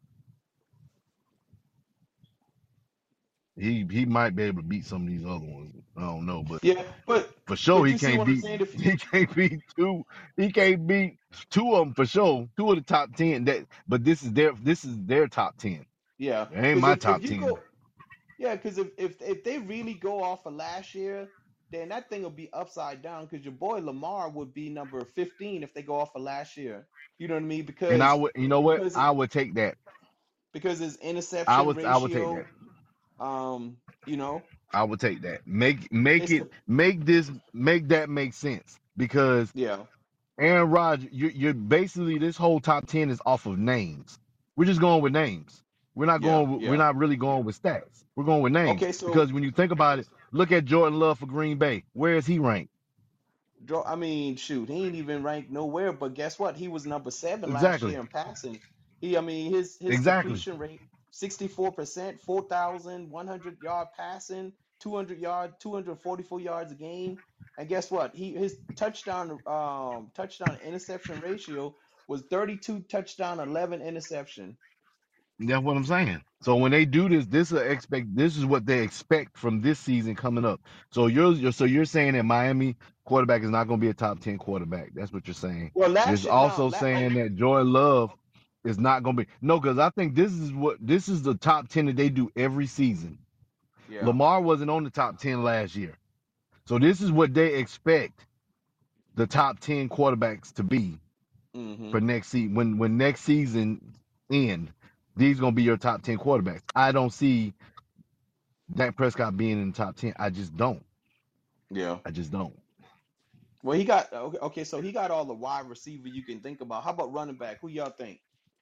He might be able to beat some of these other ones. I don't know, but Yeah, for sure but he you see can't what I'm beat saying? If he can't beat two he can't beat two of them for sure. Two of the top 10. But this is their top 10. Yeah, It ain't because my if top you 10. go, yeah, because if they really go off of last year, then that thing will be upside down. Because your boy Lamar would be number 15 if they go off of last year. You know what I mean? And I Because would, you know what? because I would take that. because his I interception would I would take that. ratio, um, you know, I would take that. Make it's it make that make sense because yeah, Aaron Rodgers, you're basically this whole top 10 is off of names. We're just going with names. yeah, We're yeah. not really going with stats. We're going with names Okay, so because when you think about it, look at Jordan Love for Green Bay. Where is he ranked? I mean, shoot, he ain't even ranked nowhere. But guess what? He was number 7 last Exactly. year in passing. I mean, his Exactly. completion rate 64%, 4,100 yard passing, 200 yard, 244 yards a game. And guess what? His touchdown interception ratio was 32 touchdown, 11 interception. That's what I'm saying. So when they do this, this is what they expect from this season coming up. So you're saying that Miami quarterback is not going to be a top 10 quarterback. That's what you're saying. Well, You're last year, no, also saying that Jordan Love is not going to be no, because I think this is the top 10 that they do every season. yeah, Lamar wasn't on the top 10 last year, so this is what they expect the top 10 quarterbacks to be hmm for next season. When next season end, these gonna be your top 10 quarterbacks. I don't see Dak Prescott being in the top 10. I just don't. yeah. I just don't. Well, he got okay, so he got all the wide receiver you can think about. How about running back? Who y'all think?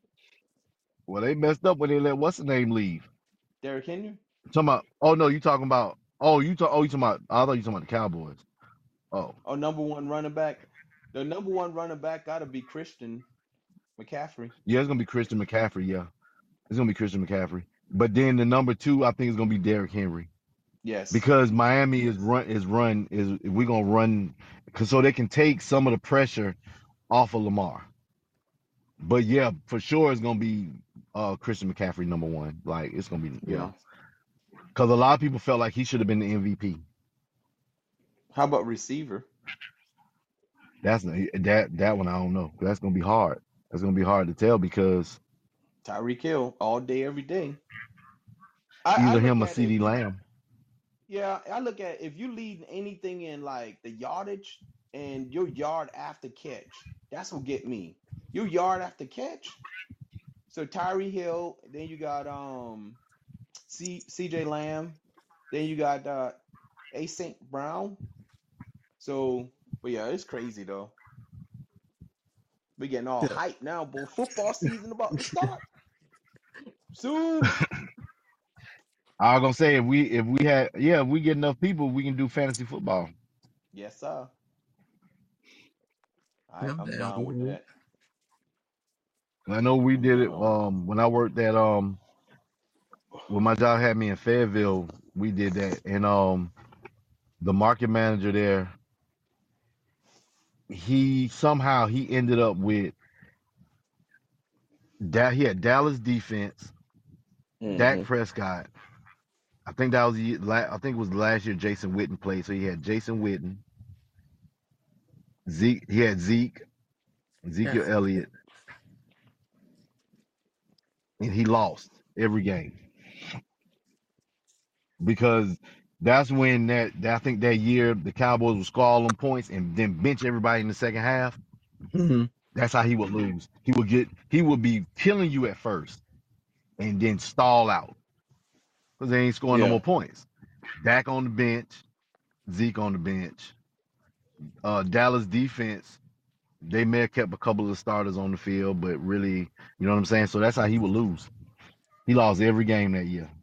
Well, they messed up when they let what's the name leave. Derrick Henry? Talking about. Oh no, you talking about. You talking about. I thought you talking about the Cowboys. Oh Oh, number one running back. The number one running back got to be Christian McCaffrey. yeah, it's gonna be Christian McCaffrey. Yeah, it's gonna be Christian McCaffrey. But then the number 2, I think, is gonna be Derrick Henry Yes. because Miami is we gonna run because so they can take some of the pressure off of Lamar. But yeah, for sure it's gonna be Christian McCaffrey number 1. Like it's gonna be yeah, Yeah. because a lot of people felt like he should have been the MVP. How about receiver? That one I don't know. That's gonna be hard. That's gonna be hard to tell because Tyreek Hill all day, every day. I either look him or at if CeeDee you Lamb. yeah, I look at if you lead anything in like the yardage and your yard after catch, that's what get me. Your yard after catch. So Tyree Hill, then you got CJ Lamb, then you got A St. Brown. So, but yeah, it's crazy though. We getting all Yeah. hyped now, boy. Football season about to start soon. I was gonna say if we get enough people, we can do fantasy football. Yes, sir. I'm I'm down down with with it. that. I know we I'm did it down with it. when I worked at when my job had me in Fayetteville, we did that. And the market manager there, he ended up with that he had Dallas defense, Dak Mm-hmm. Prescott. I think that was I think it was last year Jason Witten played. So he had Jason Witten, Zeke, he had Ezekiel Yeah. Elliott, and he lost every game because that's when I think that year the Cowboys would score all them points and then bench everybody in the second half. Mm-hmm. That's how he would lose. He would be killing you at first and then stall out because they ain't scoring no Yeah. more points. Dak on the bench, Zeke on the bench. Dallas defense, they may have kept a couple of starters on the field, but really, you know what I'm saying? So that's how he would lose. He lost every game that year.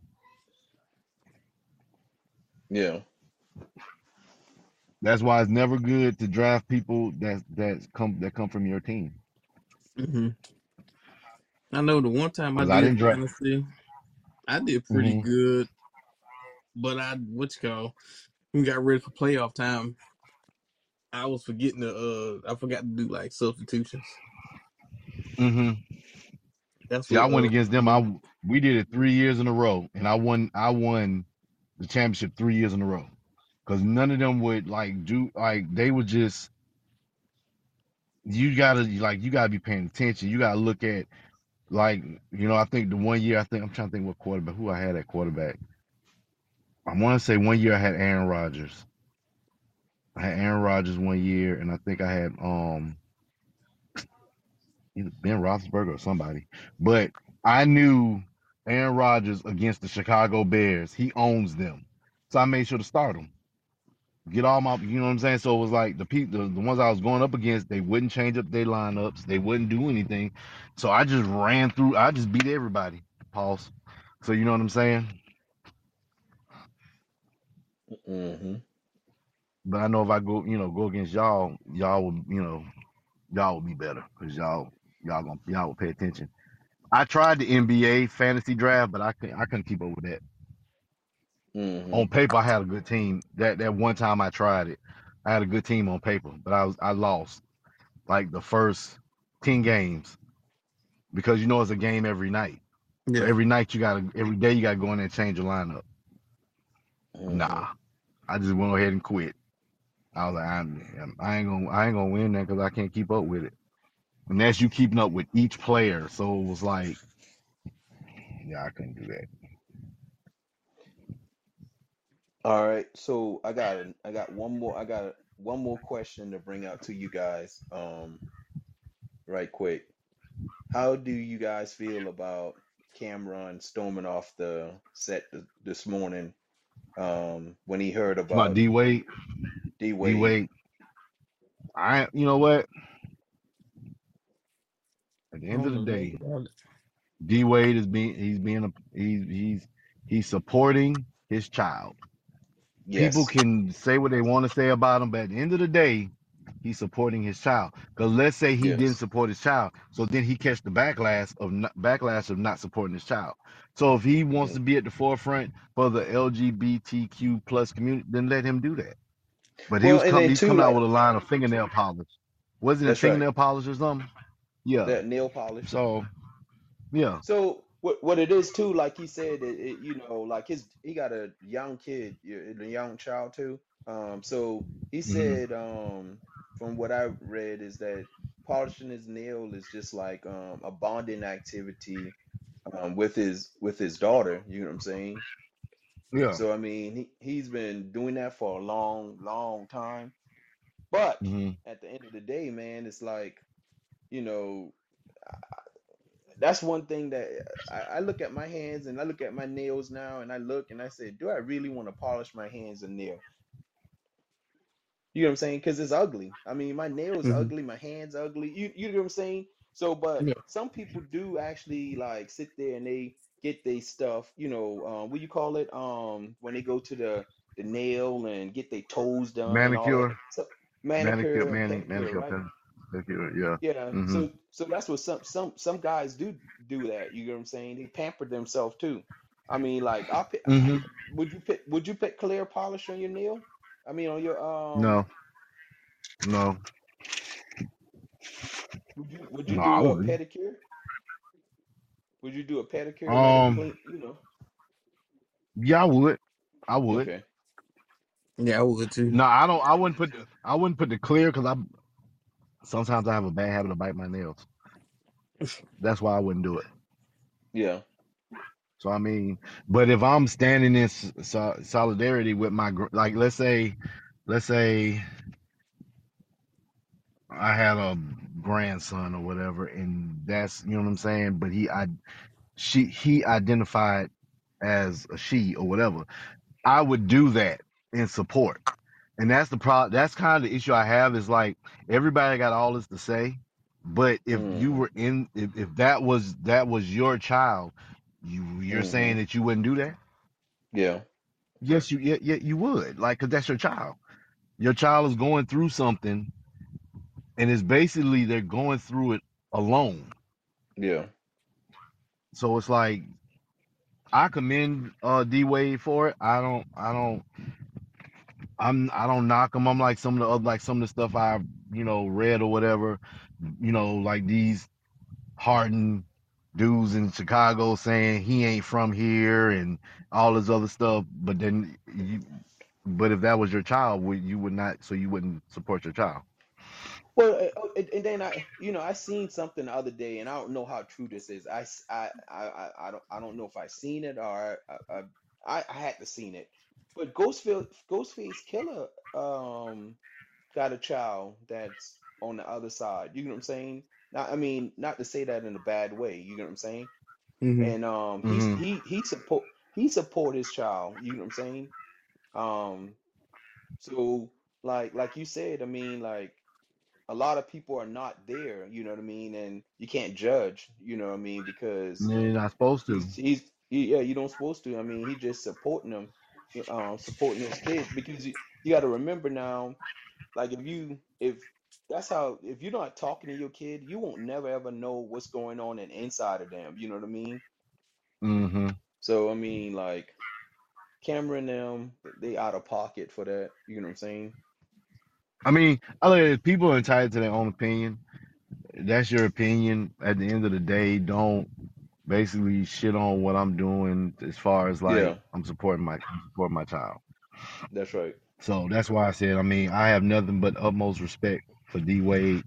Yeah. That's why it's never good to draft people that come from your team. Mm-hmm. I know the one time I Because I did didn't draft. fantasy, I did pretty Hmm. good, but we got ready for playoff time. I was forgetting I forgot to do like substitutions. Hmm. That's See, I what went against them. me. We did it 3 years in a row, and I won the championship 3 years in a row. Because none of them would they would just you gotta be paying attention. You gotta look at I think the one year I'm trying to think what quarterback who I had at quarterback. I want to say one year I had Aaron Rodgers. I had Aaron Rodgers one year, and I think I had either Ben Roethlisberger or somebody. But I knew Aaron Rodgers against the Chicago Bears. He owns them, so I made sure to start him. Get all my, you know what I'm saying. So it was like the ones I was going up against, they wouldn't change up their lineups. They wouldn't do anything. So I just ran through. I just beat everybody. Pause. So you know what I'm saying. Mm-hmm. But I know if I go against y'all will, y'all will be better because y'all will pay attention. I tried the NBA fantasy draft, but I couldn't keep up with that. Mm-hmm. On paper, I had a good team. That one time I tried it, I had a good team on paper, but I lost like the first 10 games because it's a game every night. So Yeah. every day you gotta go in there and change your lineup. Mm-hmm. Nah, I just went ahead and quit. I was like, I ain't gonna win that because I can't keep up with it. And that's you keeping up with each player. So it was like, yeah, I couldn't do that. All right. So I got one more question to bring out to you guys. Right quick. How do you guys feel about Cameron storming off the set this morning? When he heard It's about about D Wade. D D Wade. Wade. You know what? At the I end of don't the know nothing day, about it. D Wade is being he's being a he's supporting his child. People Yes. can say what they want to say about him, but at the end of the day, he's supporting his child. Because let's say he didn't Yes. support his child, so then he catch the backlash of not supporting his child. So if he wants Mhm. to be at the forefront for the LGBTQ plus community, then let him do that. But Well, and then he's too, coming out like with a line of fingernail polish. Wasn't it that's right. fingernail polish or something? Yeah. That nail polish. So yeah. So what it is too, like he said, like he got a young kid, a young child too. So he Hmm. said, from what I read, is that polishing his nail is just like a bonding activity with his daughter. You know what I'm saying? Yeah. So I mean, he's been doing that for a long, long time. But Hmm. at the end of the day, man, it's like, you know. That's one thing that I look at my hands and I look at my nails now and I look and I say, do I really want to polish my hands and nail? You know what I'm saying? Because it's ugly. I mean, my nails Hmm. ugly, my hands ugly. You know what I'm saying? So, but Yeah. some people do actually like sit there and get their stuff, what you call it? When they go to the nail and get their toes done and all that. Manicure, So manicure, manicure and pedicure, manicure, right? pedicure. Yeah. Yeah. Mm-hmm. So that's what some guys do that. You get what I'm saying? They pamper themselves too. I mean, like Mm-hmm. would you put clear polish on your nail? I mean, on your No, no, would you no. I do a wouldn't. pedicure? Would you do a pedicure? Let them Um. clean? Yeah, I would. I would. Okay. Yeah, I would too. No, I don't. I wouldn't put the clear because I sometimes I have a bad habit of biting my nails. That's why I wouldn't do it. Yeah. So I mean, but if I'm standing in solidarity with like, let's say I had a grandson or whatever, and that's you know what I'm saying. But he identified as a she or whatever. I would do that in support. And that's the problem. That's kind of the issue I have is like everybody got all this to say, but if you Mm-hmm. were if that was your child, you're saying Mm-hmm. that you wouldn't do that? Yeah. Yes, yeah, you would. Like, cause that's your child. Your child is going through something, and it's basically they're going through it alone. Yeah. So it's like I commend D Wade for it. I don't knock him. I'm like some of the other like some of the stuff I read or whatever. Like these hardened dudes in Chicago saying he ain't from here and all this other stuff. But if that was your child, you would not? So you wouldn't support your child? Well, and then I seen something the other day, and I don't know how true this is. I don't know if I seen it or I had to seen it, but Ghostface Killer got a child that's on the other side. You know what I'm saying? Not, I mean, not to say that in a bad way. You know what I'm saying? Mm-hmm. And Mm-hmm. he support his child. You know what I'm saying? Um, so like you said, I mean, like a lot of people are not there, you know what I mean? And you can't judge, you know what I mean? Because You're not supposed to. yeah, you don't supposed to. I mean, he just supporting them, supporting his kids because you got to remember now, like if that's how if you're not talking to your kid, you won't never ever know what's going on inside of them, you know what I mean? Mm-hmm. So I mean, like Cameron them, they out of pocket for that, you know what I'm saying? I mean, people are entitled to their own opinion. That's your opinion. At the end of the day, don't basically shit on what I'm doing as far as like Yeah, I'm supporting my child. that's right. So that's why I said, I mean, I have nothing but utmost respect for D Wade.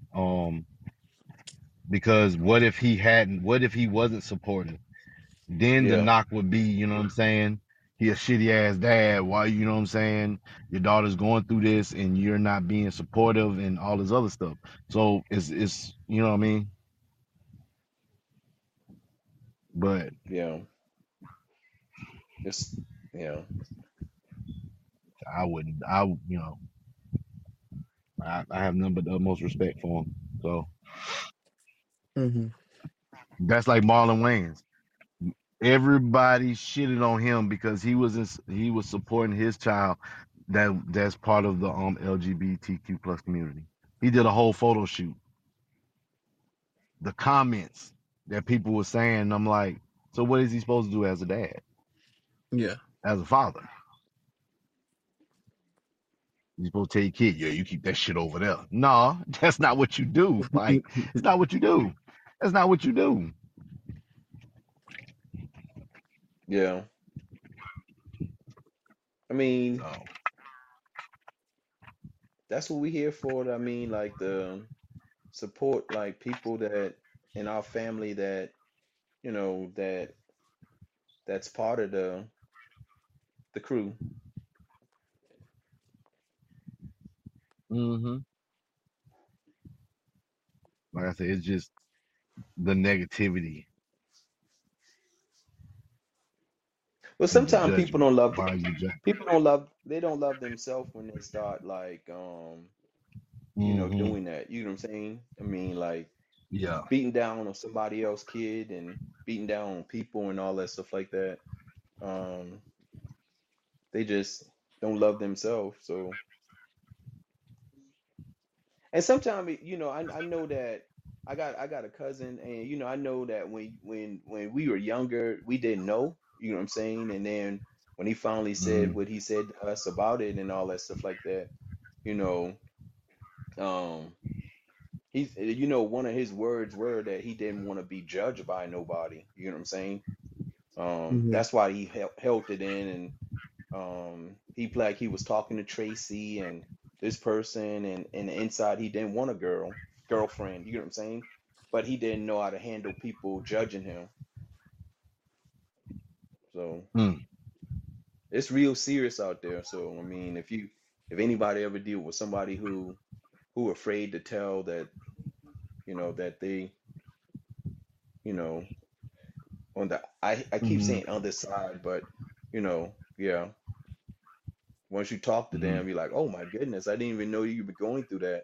Because what if he wasn't supportive? Then the Yeah, knock would be, you know what I'm saying? He a shitty ass dad. Why, you know what I'm saying? Your daughter's going through this and you're not being supportive and all this other stuff. So it's you know what I mean? But yeah. It's yeah. I wouldn't. I have none but the utmost respect for him. So Mm-hmm. that's like Marlon Wayans. Everybody shitted on him because he was supporting his child that's part of the LGBTQ plus community. He did a whole photo shoot. The comments that people were saying, I'm like, so what is he supposed to do as a dad, Yeah. as a father? You're supposed to tell your kid, yeah, you keep that shit over there. No, that's not what you do. Like, it's not what you do. That's not what you do. Yeah. I mean, So, that's what we here for. I mean, like the support like people that in our family that, that's part of the crew. hmm like I said, it's just the negativity But and the sometimes people judgment. don't love Why are you judging? they don't love themselves when they start like Hmm doing that. You know what I'm saying? I mean, like Yeah. beating down on somebody else's kid and beating down on people and all that stuff like that. Um, they just don't love themselves. So, and sometimes, I know that I got a cousin, and I know that when we were younger, we didn't know, you know what I'm saying? And then when he finally said Mm-hmm. what he said to us about it and all that stuff like that, you know, um, he's, one of his words were that he didn't want to be judged by nobody. You know what I'm saying? Mhm. That's why he held it in, and like he was talking to Tracy and this person, and inside he didn't want a girlfriend. You know what I'm saying? But he didn't know how to handle people judging him. So Mm. it's real serious out there. So I mean, if anybody ever deal with somebody who afraid to tell that, that they, you know on the, I keep Mm-hmm. saying other side, but yeah, once you talk to Mm-hmm. them, you're like, oh my goodness, I didn't even know you were going through that.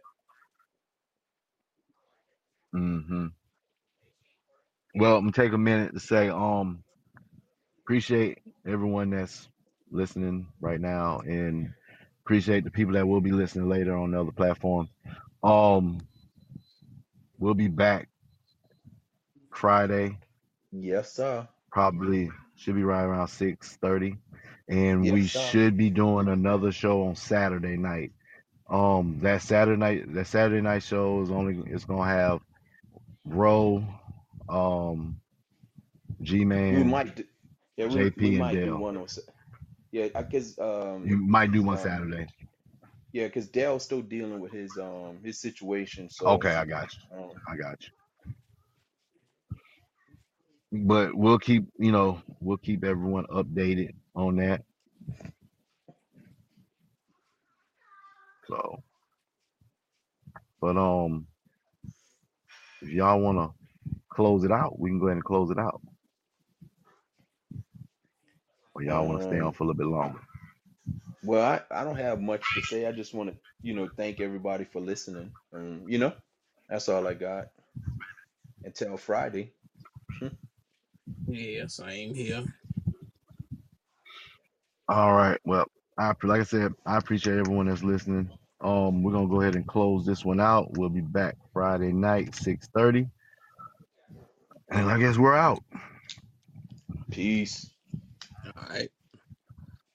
Mm-hmm. Well, I'm gonna take a minute to say, appreciate everyone that's listening right now, and appreciate the people that will be listening later on the other platforms. Um, we'll be back Friday, Yes, sir. probably should be right around 6:30, and we Yes, sir. should be doing another show on Saturday night. That Saturday night show it's gonna have Ro, um, G We Man, might do, yeah, we JP, and might do Dale. one on yeah, I guess You might do one um Saturday. yeah, because Dale's still dealing with his situation, so Okay, I got you. um I got you. But we'll keep everyone updated on that. So, but if y'all wanna close it out, we can go ahead and close it out. Or y'all wanna stay on um for a little bit longer. well, I don't have much to say. I just want to, thank everybody for listening. That's all I got until Friday. Yeah, same here. All right. Well, like I said, I appreciate everyone that's listening. We're gonna go ahead and close this one out. We'll be back Friday night, 6:30. And I guess we're out. Peace. All right.